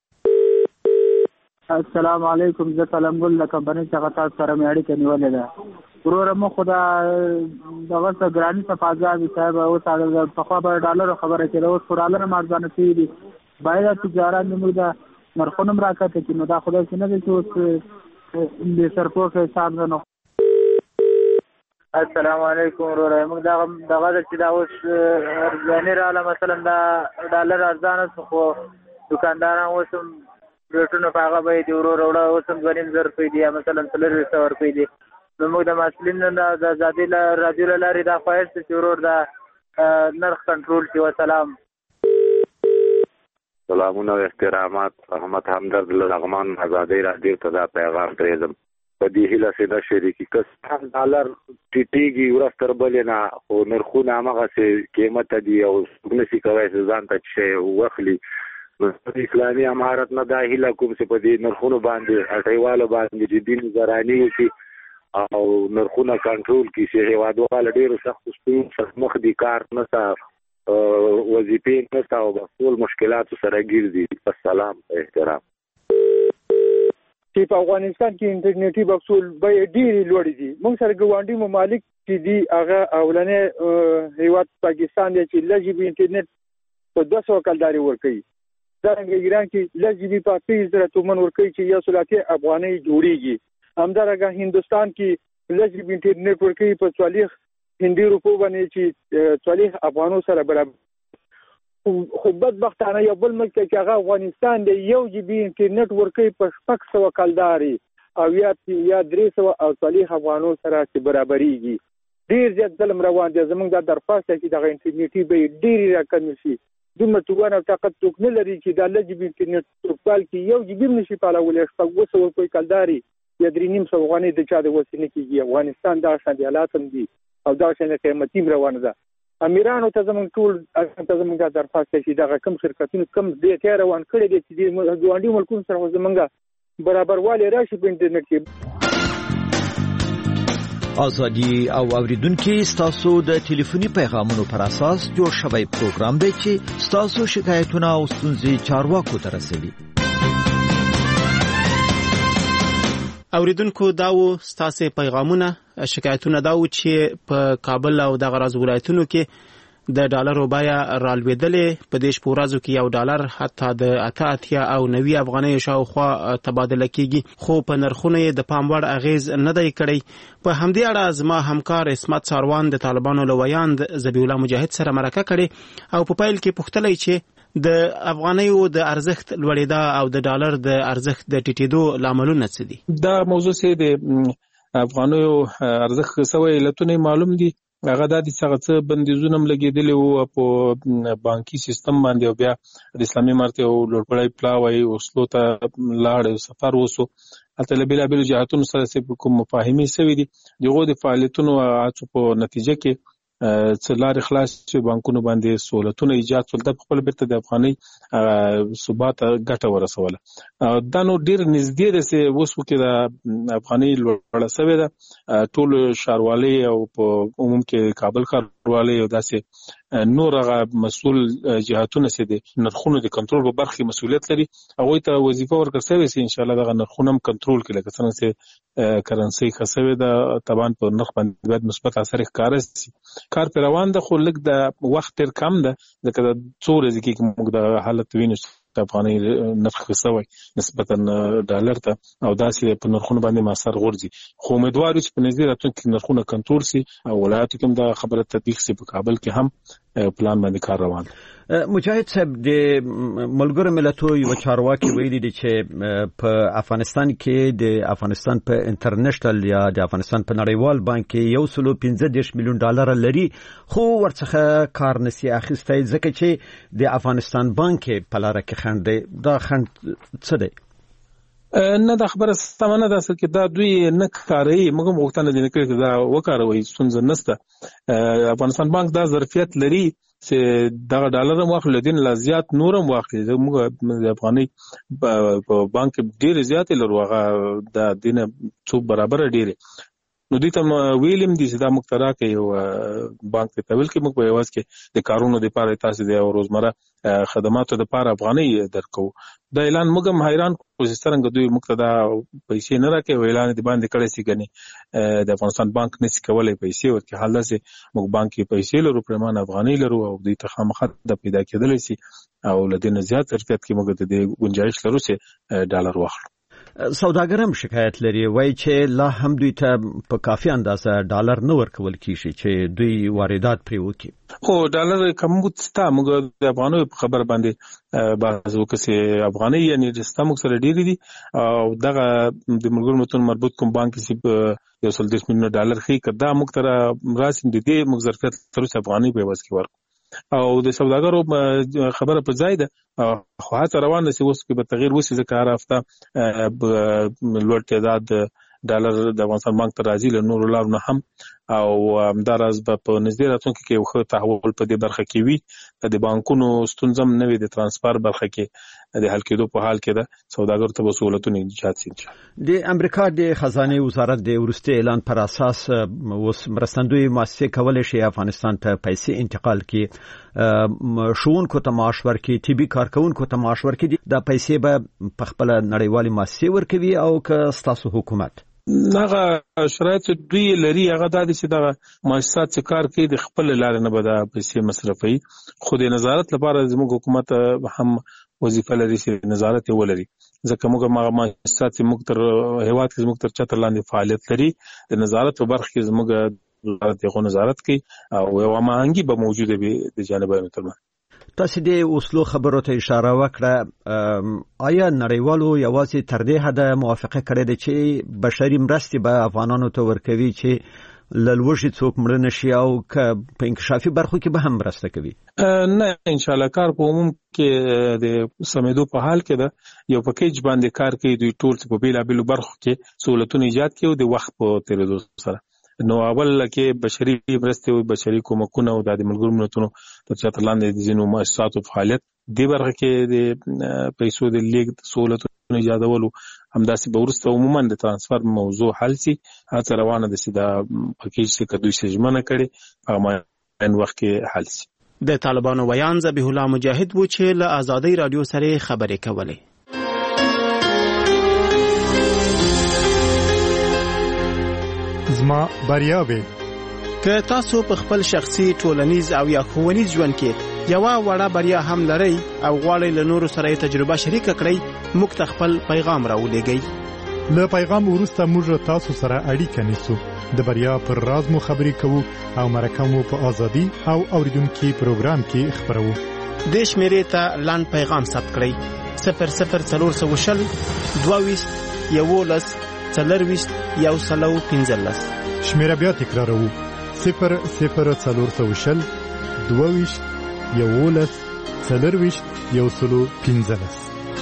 السلام علیکم. زه سلام ګل له کمپنۍ څخه تاسو سره مې اړیکه نیولې ده. وروره مو خو دا دغه څه ګراني صفازادي صاحب اوس هغه پخوا به ډالرو خبره کېده، اوس خو ډالر هم ارزانه شوي دي. باید تجارت زموږ د نرخونه هم راکته کړي. نو دا خدای چې نه دی چې اوس د سرپوښ حساب ده. نو السلام علیکم وروره، موږ دغه دغه ده چې دا اوس ارزاني راغله، مثلا دا ډالر ارزانه شو خو دوکانداران اوس هم ریټونه په هغه به یې دي ورور وړه اوس هم دوه نیم زره روپۍ دي یا مثلا څلور سوه روپۍ دي. نو موږ د محصلینو د ازادۍ راډیو له لارې دا خواهش دی چې ورور دا نرخ کنټرول شي. وسلام. سلامونه او احترامات. احمد همدرد له لغمان ازادۍ راډیو ته دا پیغام پرېږدم په دې هیله چې دا شریکي که هم ډالر ټیټېږي ورځ تر بلې نه، خو نرخونه همغسې قیمته دي او څوک نشي کولی چې ځان ته څه شی واخلي. اسلامي امارت نه دا هیله کوم چې په دې نرخونو باندې هټیوالو باندې جدي نظراني وکړي او نرخونه کنټرول کړي چې هېوادوال ډېرو سختو ستونزو سره مخ دي، کار نشته، وظیفې نشته او ټول مشکلاتو سره ګیر دي. السلام احترام. چې په افغانستان کې انټرنیټي بکسول بیې ډېرې لوړې دي. موږ سره ګاونډي ممالک چې دي هغه اولنی هېواد پاکستان دی چې لږ جي بي انټرنیټ په دوه سوه کلدارې ورکوي. دارنګه ایران کې لږ جي بي په اته زره تومن ورکوي چې یو سل اتیا افغانۍ جوړېږي. همدارنګه هندوستان کې لږ جي بي انټرنیټ ورکوي په څوارلس هندي روپو باندې چې څوارلس افغانو سره برابر. خو بدبختانه یو بل ملک چې هغه افغانستان دی یو جی بي انټرنیټ ورکوي په شپږ سوه کلداري او یا یا درې سوه او څلوېښت افغانو سره چې برابرېږي. ډېر زیات ظلم روان دی. زموږ دا درخواست دی چې دغه انټرنیټي بیې ډېرې راکمې شي. دومره توان او طاقت څوک نه لري چې دا لس جي بي انټرنیټ ټوپال کې یو جي بي هم نشي پالولی. شپږ اووه سوه روپۍ کلداري یا درې نیم سوه افغانۍ د چا د وسې نه کېږي. افغانستان دغه شان حالات هم دي او دغه شان قیمتي هم روانه ده. امیرانو ته زموږ ټول ته زموږ دا درخواست دی چې دغه کوم شرکتونه کوم ډیټا روان کړي دي چې د ګاونډي ملکونو سره زموږ برابروالی راشي په انټرنیټ کې. ازادي او اوریدونکو ستاسو د ټلیفوني پیغامونو پر اساس جوړ شوی پروګرام دی چې ستاسو شکایتونه او ستونزې چارواکو ته رسوي. اوریدونکو داو ستاسو پیغامونه شکایتونه داو چې په کابل او د غراز ولایتونو کې د ډالرو بیه رالوېدلې. په دې شپو ورځو کې یو ډالر حتی د اته اتیا او نوي افغانۍ شاوخوا تبادله کیږي، خو په نرخونو یې د پام وړ اغیز نه دی کړی. په همدې اړه زما همکار اسمت ساروان د طالبانو له ویاند ذبیح الله مجاهد سره مرکه کړې او په پیل کې پوښتلی چې د افغانیو د ارزښت لوړېدا او د ډالر د ارزښت د ټیټېدو لاملونه څه دي؟ دا موضوع چې د افغانیو ارزښت سوی علتونه معلوم دي. هغه د دې څنګه څه بندیزونه لګیدلي وو په بانکي سیستم باندې او بیا د اسلامي امارت او لوړپړی پلاوی اوسلو ته لاړ سفر وسو. البته له بیلابیلو جهاتونو سره کوم مفاهمې سوي دي. دغه د فعالیتونو په نتیجه کې څه لارې خلاص چې بانکونو باندې سہولتونه ایجاد شول. د خپل بیرته د افغاني ثبات ګټه ورسوله. دا نو ډیر نږدې ده چې وسو کې د افغاني لوړه سوي ده. ټول شاروالي او په عموم کې کابل ښاروالي او داسې نور هغه مسؤل جهاتونه چې د نرخونو د کنټرول په برخه مسؤلیت لري هغه ته وظیفه ورکړل شوې چې ان شاء الله دغه نرخونه کنټرول کړي. لکه څنګه چې کرنسي خسوي د طبعا په نرخ باندې باید مثبت اثر ښکاره شي. کار پر روان ده خو لږ د وخت تر کم ده ځکه د څو ورځې کې موږ د حالت وینو د افغاني نرخ خسوي نسبتا ډالر ته او داسې په نرخونو باندې مؤثر غورځي. خو امیدوار چې په نږدې راتلونکي نرخونه کنټرول شي او ولایتو کې د خبره تطبیق شي. په کابل کې هم پلان باندې کار روان. مجاهد صاحب د ملګرو ملتونو یو چارواکي ویلي دي چې په افغانستان کې د افغانستان په انټرنیشنل یا د افغانستان په نړیوال بانک کې یو سلو پنځه دېرش میلیون ډالر لري خو ورڅخه کار نسی اخیستی ځکه چې د افغانستان بانک په لار کې خند دی. دا خند څه دی؟ نه دا خبره سمانه ده اصل کې دا دوی نه کاروي. موږ وختونه دي نه کړی دا وکاروي ستونزه نشته. افغانستان بانک دا ظرفیت لري چې دا ډالر هم واخلي دین لا زیات نورم واخلي. موږ د افغاني په بانک ډیر زیات لرو هغه د دینه څو برابر ډیر. نو دې ته ویلم دي چې دا مخترا کوي یو بانک ته تحویل کې موږ په یواز کې د کارونو لپاره تاسو د روزمره خدماتو لپاره افغاني درکو. دا اعلان موږ هم حیران کوو چې څنګه دوی مقتدا پیسې نه راکوي. اعلان دې باندې کړی سي غني د افغانستان بانک نشي کولای پیسې ورکړي. حال دا چې موږ بانک کې پیسې لرو پرمان افغاني لرو او دوی ته خامخا د پیدا کېدل شي او لدین زیات ظرفیت کې موږ د دې گنجائش لرو چې ډالر واخلو. سوداګر هم شکایت لري وایي چې لا هم دوی ته په کافي اندازه ډالر نه ورکول کیږي چې دوی واردات پرې وکړي. خو ډالر کمبود ستا موږ د افغانو په خبر باندې بعضو کسې افغاني یعنی رستا موږ سره ډېری دي او دغه د ملګرو ملتونو مربوط کوم بانک چې یو سل دېرش میلیونه ډالر خي کدا موږ تر راسین د دې موږ ظرفیت تر اوسه افغاني په واسه کې ورکو او د سوداګرو خبره په ځای ده. خو هڅه روانه چې اوس کې به تغیر وشي ځکه هر هفته لوړ تعداد ډالر د افغانستان بانک ته راځي له نورو لارو نه هم او همداراز به په نږدې راتلونکي کې یو ښه تحول په دې برخه کې وي. د بانکونو ستونزه هم نه وي د ترانسفر برخه کې د حل کېدو په حال کې ده. سوداګرو ته به سهولتونه ایجاد شي. د امریکا د خزانه وزارت د وروستي اعلان پر اساس اوس مرستندوی مؤسسې کولای شي افغانستان ته پیسې انتقال کړي، شوونکو ته معاش ورکړي، طبي کارکونکو ته معاش ورکړي. دا پیسې به په خپل نړیوالي مؤسسې ورکوي او که ستاسو حکومت هغه شرایط دوی لري هغه د دې چې دا مؤسسات چې کار کوي د خپل لارې نه به دا پیسې مصرفوي. خو د نظارت لپاره زموږ حکومت هم وظیفه لري چې نظارت یې ولري ځکه موږ هغه مؤسسات چې موږ تر هیواد کې موږ تر چتر لاندې فعالیت لري د نظارت په برخه کې زموږ وزارت یې نظارت کوي او یو هماهنګي به موجوده وي د جانبونو ترمنځ. تاسو د اوسلو خبرو ته اشاره وکړه، آیا نړیوالو یوازې تر دې حده موافقه کړې ده چې بشري مرستې به افغانانو ته ورکوي چې للوشي څوک مړ نشي او په انکشافي برخو کې به هم مرسته کوي؟ نه، ان شاء الله کار په عموم کې د سمېدو په حال کې ده، یو پکیج باندې کار کوي، دوی ټول په بیلابیلو برخو کې سہولتونه ایجاد کوي د وخت په تیریدو سره. نو اول کې بشري مرستې او بشري کومکونه او د ملګرو ملتونو تر چتر لاندې د ځینو مؤسساتو فعالیت دی برخه کې د پیسو د لیږد سہولتونه ایجادولو همداسې به وروسته عموما د ترانسفر موضوع حل سي. هڅه روانه ده چې دا پکیج چې دوی ژمنه کړي په معین وخت کې حل سي. د طالبانو ویان ذبیح الله مجاهد و چې له آزادۍ رادیو سره خبرې کولې. زما بریاوي که تاسو په خپل شخصي ټولنیز او یا ښوونیز ژوند کې یو وړه بریا هم لرئ او غواړئ له نورو سره تجربه شریک کړئ، موږ ته خپل پیغام راولېږئ. له پیغام وروسته موږ تاسو سره اړیکه نیسو، د بریا پر راز مو خبرې کوو او مرکه مو په ازادي او اوریدونکو پروګرام کې خبرو. د شمیرې ته لاند پیغام ثبت کړئ: صفر صفر څلور سوه شل دوه ویشت یوولس څلرویشت یو سلو پنځلس. شمیره بیا تکراروو: صفر صفر څلور سوه شل دوه ویشت یوولس څلرویشت یو سلو پنځلس.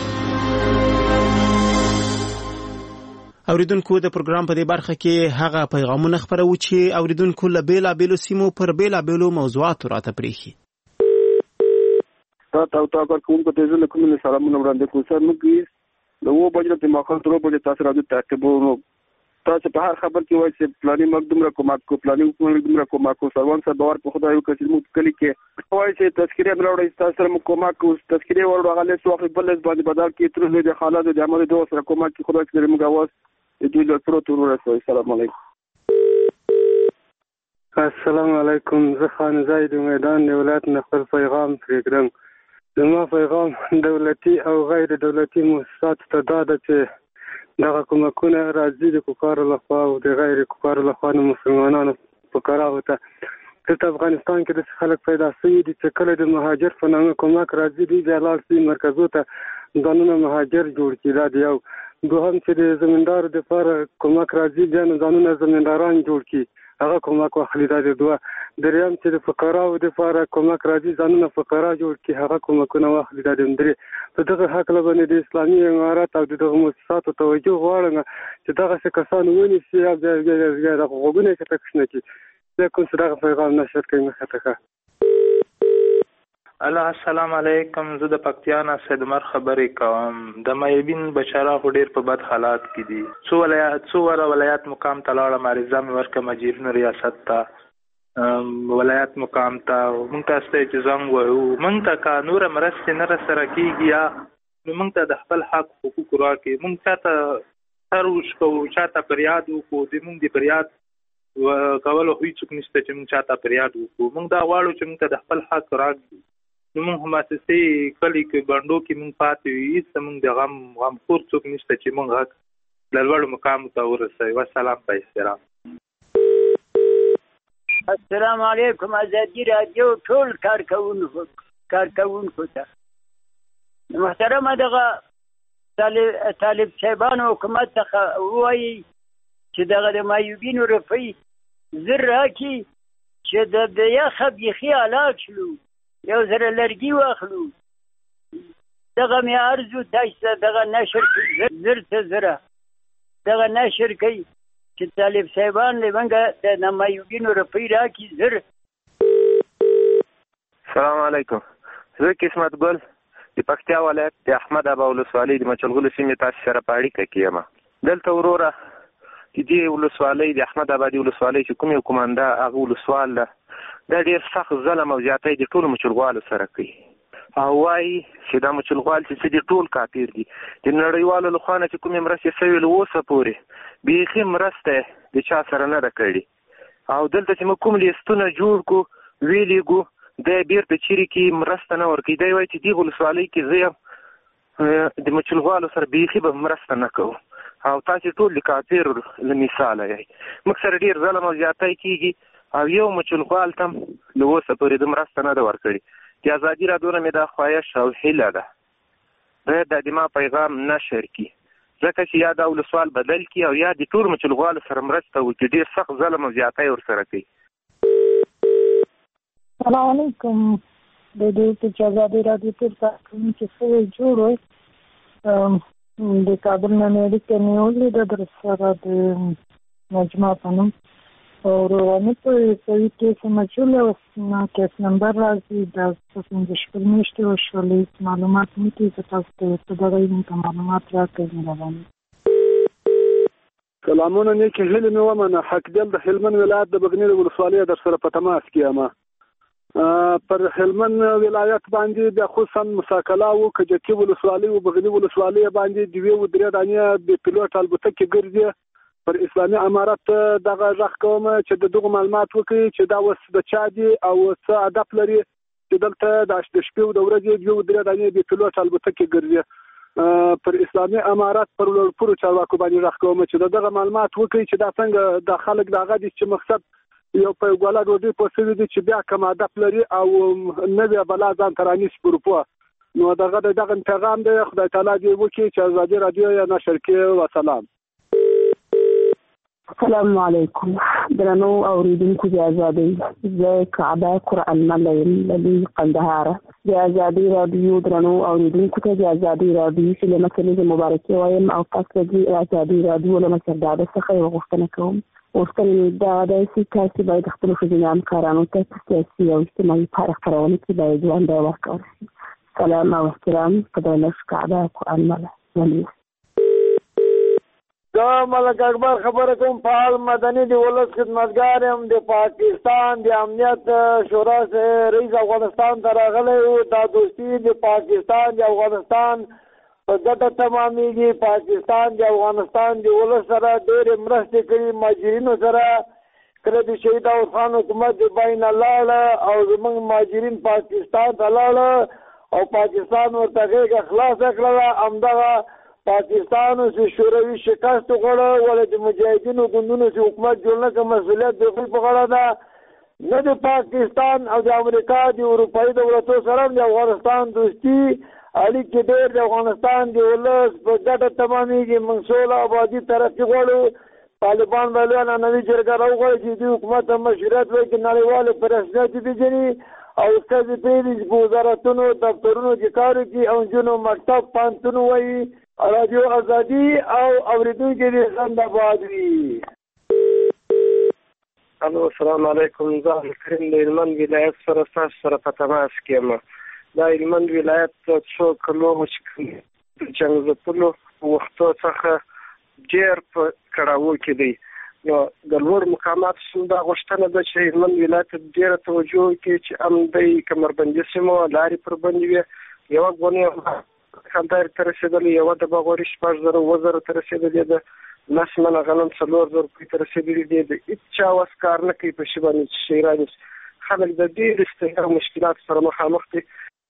اوریدونکو د پروګرام په دې برخه کې هغه پیغامونه خبرو چې اوریدونکو له بیلابیلو سیمو پر بیلابیلو موضوعاتو راته پریخي. تا تا تا کوم په دې ځل کوم سلامونه وړاندې کوم سر موږ د وو بجې د ماخذ تر وبجې تاسو راځي تعقیبونو تاسو په هر خبر کې وایي چې پلاني مقدم را کوم کو پلاني مقدم را کوم کو سروان سره باور په خدای وکړي چې موږ کلی کې وایي چې تذکرې مروړې تاسو سره موږ کوم کو تذکرې ورو غلې سوخ بل باندې بدل کې تر دې حالات د عمل دوه سره کوم کې خدای دې موږ اواز دې له پروتو ورسوي. السلام علیکم. السلام علیکم. زه خان زید میدان ولایت نخل پیغام پرېږدم. زما پیغام دولتي او غیر دولتي مؤسسات ته دا ده چې دغه کومکونه راځي د کفارو لخوا او د غیر کفارو لخوا د مسلمانانو په کراو ته. دلته افغانستان کې د خلک پیدا شوي دي چې کله د مهاجر په نامه کومک راځي دوی بیا لاړ شي مرکزو ته ځانونه مهاجر جوړ کړي. دا د یو. دوهم چې د زمیندارو دپاره کومک راځي بیا نو ځانونه زمینداران جوړ کړي، هغه کومک واخلي. دا د دوه. دریم چې د فقراو دپاره کومک راځي ځانونه فقرا جوړ کړي، هغه کومکونه واخلي. دا د درې. په دغه هکله باندې د اسلامي امارات او د دغه مؤسساتو توجه غواړم چې دغسې کسان ونیسي او بیا دغه غوږونه یې ښکته کښ نه کړي. زه کوم چې دغه پیغام نشر کوي مخې ته ښه. الله السلام علیکم. زه د پکتیا نه سید عمر خبرې کوم. د مایبین بچاره خو ډېر په بد حالات کې دي. څو ولایت څو وره ولایت مقام ته لاړم، عریضه مې ورکړه مجیرونو ریاست ته ولایت مقام ته. موږ ته ستاسې چې زنګ وایو موږ ته که نوره مرستې نه راسره کېږي یا نو موږ ته د خپل حق حقوق راکړي. موږ چا ته سر وشکوو، چا ته فریاد وکړو، د موږ د فریاد کولو خو هېڅوک نشته چې موږ چا ته فریاد وکړو. موږ دا غواړو چې موږ ته د خپل حق راکړي. نو موږ هماسې کلي کې بنډو کې موږ پاتې وي، هېڅ موږ د غم غمخور څوک نشته چې موږ حق له لوړو مقامو ته ورسوي. والسلام په احترام. السلام علیکم. ازادي راډیو ټول کارکوونکو کارکوونکو ته محترمه دغه طالب صاحبانو حکومت څخه ووایي چې دغه د مایوبینو روپۍ زر راکړي چې د د یخه بیخي هلاک شلو، یو زره لرګي واخلو. دغه مې عرض و تاسو ته دغه نشر کوي زر ته زره دغه نشر کوي چې طالب صاحبان له موږ د نمایوبینو روپۍ راکړي زر. السلام علیکم. زه قسمت ګل د پکتیا ولایت د احمد ابا ولسوالۍ د مچلغلو سیمې تاسو سره په اړیکه کې یم. دلته وروره د دې ولسوالۍ د احمد ابا د ولسوالۍ چې کوم یو کمانده هغه ولسوال ده، دا ډېر سخت ظلم او زیاتی د ټولو مچلغوالو سره کوي او وایي چې دا مچلغوال چې څه دي ټول کافر دي. د نړیوالو له خوا نه چې کومې مرستې شوې له اوسه پورې بیخي مرسته د چا سره نه ده کړې. او دلته چې موږ کوم لیستونه جوړ کړو ویلي ګو دی بیرته چیرې کې مرسته نه ورکوي. دی وایي چې دې ولسوالۍ کې زه یم د مچلغوالو سره بیخي به مرسته نه کوو او تاسې ټول د کافر له مثاله یئ. موږ سره ډېر ظلم او زیاتی کېږي او یو مچلغوال ته هم له اوسه پورې د مرسته نه ده ورکړې. د ازادي راډیو نه مې دا خواهش او هیله ده باید د ما پیغام نشر کړي، ځکه چې یا دا ولسوال بدل کړي او یا د ټول مچلغوالو سره مرسته وکړي. ډېر سخت ظلم او زیاتی ورسره کوي. السلام علیکم. د دې چې ازادي راډیو ټول کارکوونکي سره جوړ وي، د کابل نه مې اړیکه نیولې ده در سره د نجمه په نوم او رواني په کوي کیس مجهول او کیس نمبر راځي د پنځه شپږ میاشتې وشولې. معلومات مې کې چې تاسو ته په دغه اړه معلومات راکړئ. رواني سلامونه نیکې هیلې مې ومنه. حقدل د هلمند ولایت د بغنی ولسوالۍ در سره په تماس کې یم. پر هلمند ولایت باندې د خصوصا مساکلا او کجکی ولسوالۍ او بغنی ولسوالۍ باندې د ویو درې دانې د پیلوټ البتکه ګرځي. پر اسلامي امارت دغه ځخ کوم چې د دغه معلومات وکړي چې دا وس د چا دي او څه هدف لري چې دلته د شپې او د ورځې د درې دانې د پیلوټ البتکه ګرځي. پر اسلامي امارت پر لوړپوړو چارواکو باندې ځخ کوم چې دغه معلومات وکړي چې دا څنګه د خلک دغه د چې مقصد یو په ګولا ډوډۍ پوسوي دي چې بیا کوم هدف لري او نوې بلا ځان ترانیس پروپو. نو دغه دغه پیغام دی. خدای تعالی دې وکړي چې ازادي راډیو یا نشر کړي. وسلام. السلام علیکم. درنو اوریدونکو د ازادي، زه کعبه قرآن ملیم لدی قندهار. د ازادي راډیو درنو اوریدونکو ته د ازادي راډیو چې له مسلې مبارکي وایم او تاسو د ازادي راډیو له مسرداده څخه یو غوښتنه کوم. غوښتنه دا ده چې تاسو باید خپل ښځینه همکارانو ته په سیاسي او اجتماعي خپرونو کې باید ونډه ورکړئ. سلام او احترام. په درنښت کعبه قرآن ملیم. دا ملک اکبر خبره کوم. فعال مدني د ولس خدمتګار یم. د پاکستان د امنیت شورا رئیس افغانستان ته راغلی و. دا دوستي د پاکستان د افغانستان په ګټه تمامیږي. پاکستان د افغانستان د ولس سره ډېرې مرستې کړي. مهاجرینو سره کله د شهید داود خان حکومت د بین لاړه او زموږ مهاجرین پاکستان ته لاړه او پاکستان ورته غېږه خلاصه کړله. همدغه پاکستان سے شوروي شکست وکړه ولې د مجاهدینو ګوندونو چې حکومت جوړ نه کړ مسؤلیت د خپل په غاړه ده. نه د پاکستان او د امریکا د اروپایي دولتو سره د افغانستان دوستي اړیکې ډېر د افغانستان د ولس په ګټه تمامیږي. موږ سوله آبادي ترقي غواړو. طالبان به لویه نوي جرګه راوغواړي چې دوی حکومت ته مشروعیت وکړي، نړیوالې په رسمیت وپېژني او ښځې پرېږدي چې په وزارتونو دفترونو کې کار وکړي او نجونو مکتب پوهنتون ووایي. رادیو ازادي او اوریدونکي دې زنده وي. الو السلام علیکم. زه کریم د هلمند ولایت سره تاسو سره په تماس کې یم. دا هلمند ولایت څو کلو د جنګ ځپلو وختو څخه ډېر په کړاوو کې دی. نو د لوړ مقاماتو څخه دا غوښتنه ده چې هلمند ولایت ډېره توجه وکړي چې امن کمربندي سیمو لارې پر بندې وي. یوه ګونې کندهار ته رسېدلې، یوه د باغوري شپږ زره اووه زره ته رسېدلې ده، لس منه غنم څلور زره روپۍ ته رسېدلې دي. د هېچا وس کار نه کوي په شي باندې چې شی رانیسي. خلک د ډېرې ستړیا او مشکلاتو سره مخامخ دي.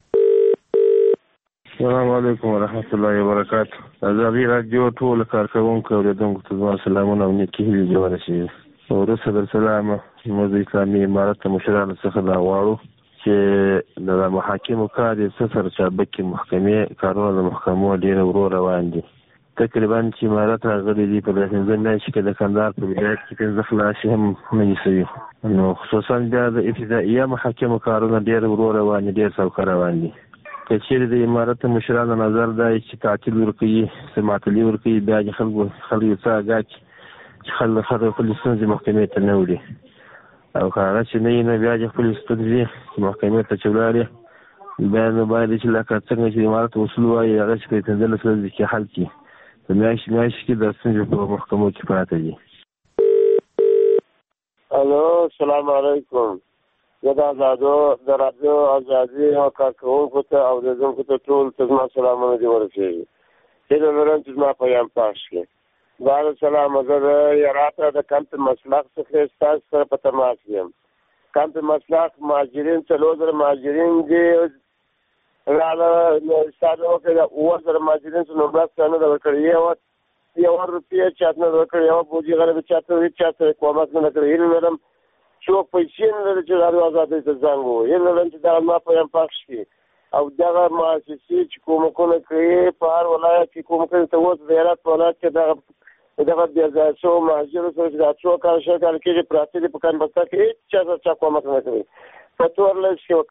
السلام علیکم ورحمت الله وبرکاته. ازادي راډیو ټول کارکوونکو اوریدونکو ته زما سلامونه او نیکې هیلې جوړ رسېږي. وروسته در سلام موږ د اسلامي امارت مشرانو څخه دا غواړو چې د محاکمو کار یې څه سره چابکي محکمې کارونه د محکمو ډېر ورو روان دي. تقریبا چې امارت راغلي دي په پنځه میاشتې کې د کندهار په ولایت کې پنځه خلاصې هم نه نیسوي. نو خصوصا بیا د ابتدائیه محاکمو کارونه ډېر ورو روان دي، ډېر سوکه روان دي. که چېرې د امارت مشرانو نظر دا چې تعطیل ورکوي، څه معطلي ورکوي، بیا د خلکو خلکو څه اګاه کړي چې خلک خلک خپلې ستونزې محکمې ته نه وړي. او که هغه چې نه وي نو بیا د خپلې ستونزې محکمې ته چې ولاړې بیا نو باید چې لکه څنګه چې امارت اصول وایي هغه چې په پنځلس ورځې کې حل کړي. په میاشتې میاشتې کې د ستونزې په محکمو کې پراته دي. الو السلام علیکم. زه د ازادو د راډیو ازادي او کارکوونکو ته او اورېدونکو ته ټول ته زما سلامونه دې ورسېږي. هیله لرم چې زما پیغام پاش کړي. وعلیکم السلام. زه د هراته د کمپ مسلک څخه ستاسو سره په تماس یم. کمپ مسلک مهاجرین څلور زره مهاجرین دي راغله. ستاسو وکړه اووه زره مهاجرین څخه نو مرسته نه ده ورکړې. یوه یوه روپیه چاته نه ده ورکړې. یوه بوجي غریب چاته هېڅ چاته کومک نه ده کړی. هیله لرم څوک پیسې نه لري چې د آزادۍ ته زنګ ووهي هیله لرم چې دغه ما په یم پخ شي او دغه مؤسسې چې کومکونه کوي په هر ولایت کې کومکونه ته اوس د هرات په ولایت کې دغه دغه بیا ځای شو مهاجرو سره چې دا څو کال شل کال کېږي پراته دي په کانبستا کې هېڅ چا سره چا کومک نه کوي په څوارلس کې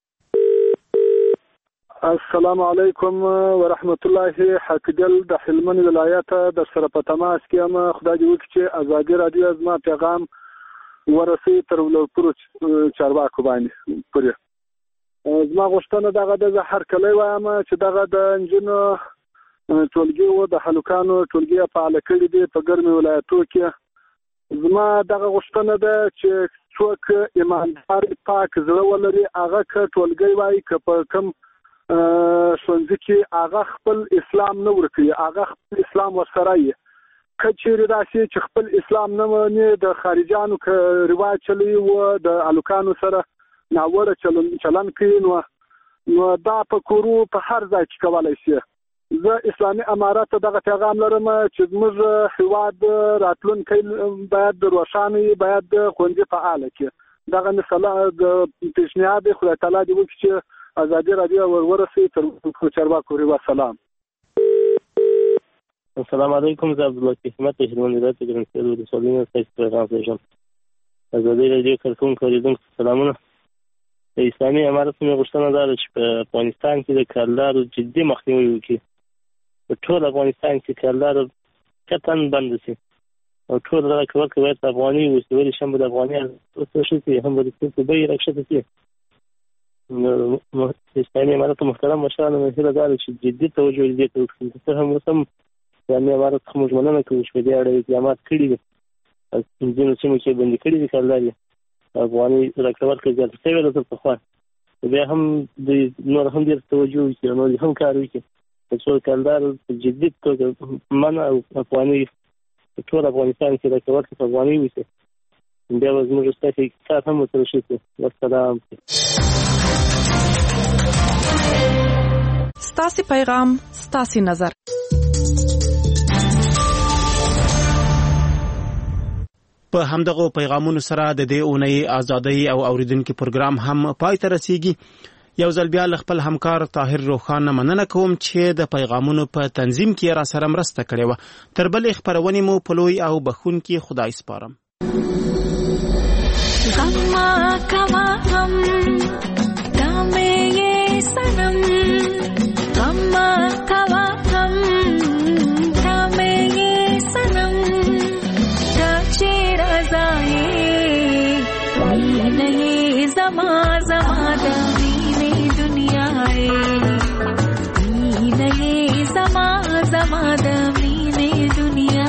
السلام علیکم ورحمت الله حقدل د هلمند ولایت در سره په تماس کې یم خدای دې وکړي چې ازادي راډیو زما پیغام ورسوي تر ولورپورو چارواکو باندې پورې زما غوښتنه دغه د زه هرکلی وایم چې دغه د نجونو ټولګي و د هلکانو ټولګي فعال کړي دي په ګرمو ولایتو کې زما دغه غوښتنه ده چې څوک ایماندار پاک زړه ولري هغه که ټولګي وایي که په کوم ښوونځي کې هغه خپل اسلام نه ورکوي هغه خپل اسلام ورسره یي که چیرې داسې چې خپل اسلام نه مني د خارجیانو که رواج چلوي و د هلکانو سره ناوړه چلن کوي نو نو دا په کورو په هر ځای کې کولی شي زه اسلامي امارت ته دغه پیغام لرم چې زموږ هېواد راتلونکی باید روښانه وي باید ښوونځي فعاله کړي دغه مثلا د پیشنهاد دی خدای تعالی دې وکړي چې ازادي راډیو ورورسوي تر چارواکو پورې وسلام السلام علیکم زه عبداللطیف احمد د هلمند ولایت ګرمسیر ولسوالۍ نه ستاسو پیغام پېژنم ازادي راډیو کارکوونکو اورېدونکو ته سلامونه د اسلامي امارت مې غوښتنه دا ده چې په افغانستان کې د کارلارو جدي مخنیوی وکړي په ټول افغانستان کې کارلارو قطعا بند شي او ټول دغه کورکې باید په افغاني وسي ولې شم د افغاني ارزښت هم به د توکو بیې راکښته شي اسلامي امارت محترم مشرانو مې هیله دا ده چې جدي توجه دې ته وکړي څه هم اوس هم اسلامي امارت څخه موږ مننه کوو چې په دې اړه اقدامات کړي دي ځینو سیمو کې بندي کړي دي کارلارې افغاني راکړه زیاته شوې ده تر پخوا بیا هم د نور هم ډېر توجه وکړي نور هم کار وکړي چې څو کارلار په جدي توګه منع او افغاني ټول افغانستان کې راکړه په افغاني وشي بیا به زموږ ستاسو اقتصاد هم ورسره ښه شي والسلام ستاسو پیغام ستاسو نظر په همدغه پیغامونو سره د دې اونۍ ازادۍ او اوریدونکو پروګرام هم پای ته رسیږي یو ځل بیا خپل همکار طاهر روخان مننه کوم چې د پیغامونو په تنظیم کې را سره مرسته کړې و تر بلې خبرونه مو په لوی او بخون کې خدای سپارم غما کما هم دامه سنم غما کما هم دامه سنم नहीं जमा जमा दीने दुनिया नहीं जमा जमा दीने दुनिया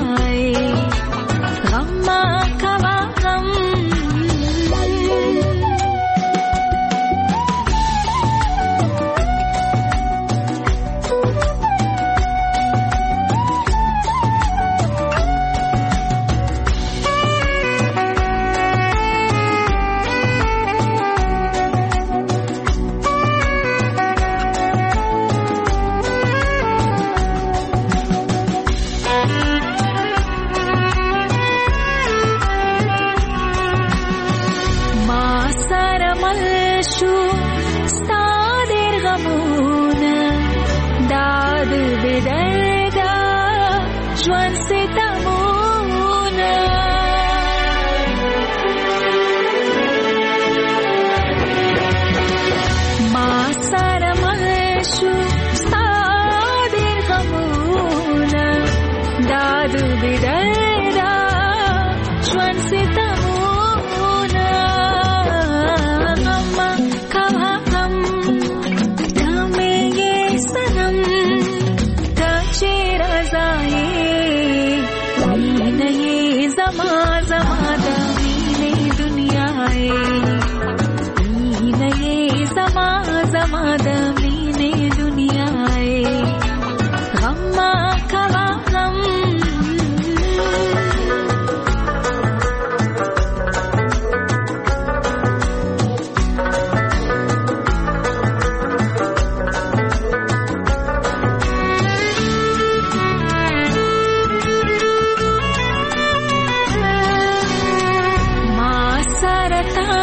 गम्मा कवा गम सरता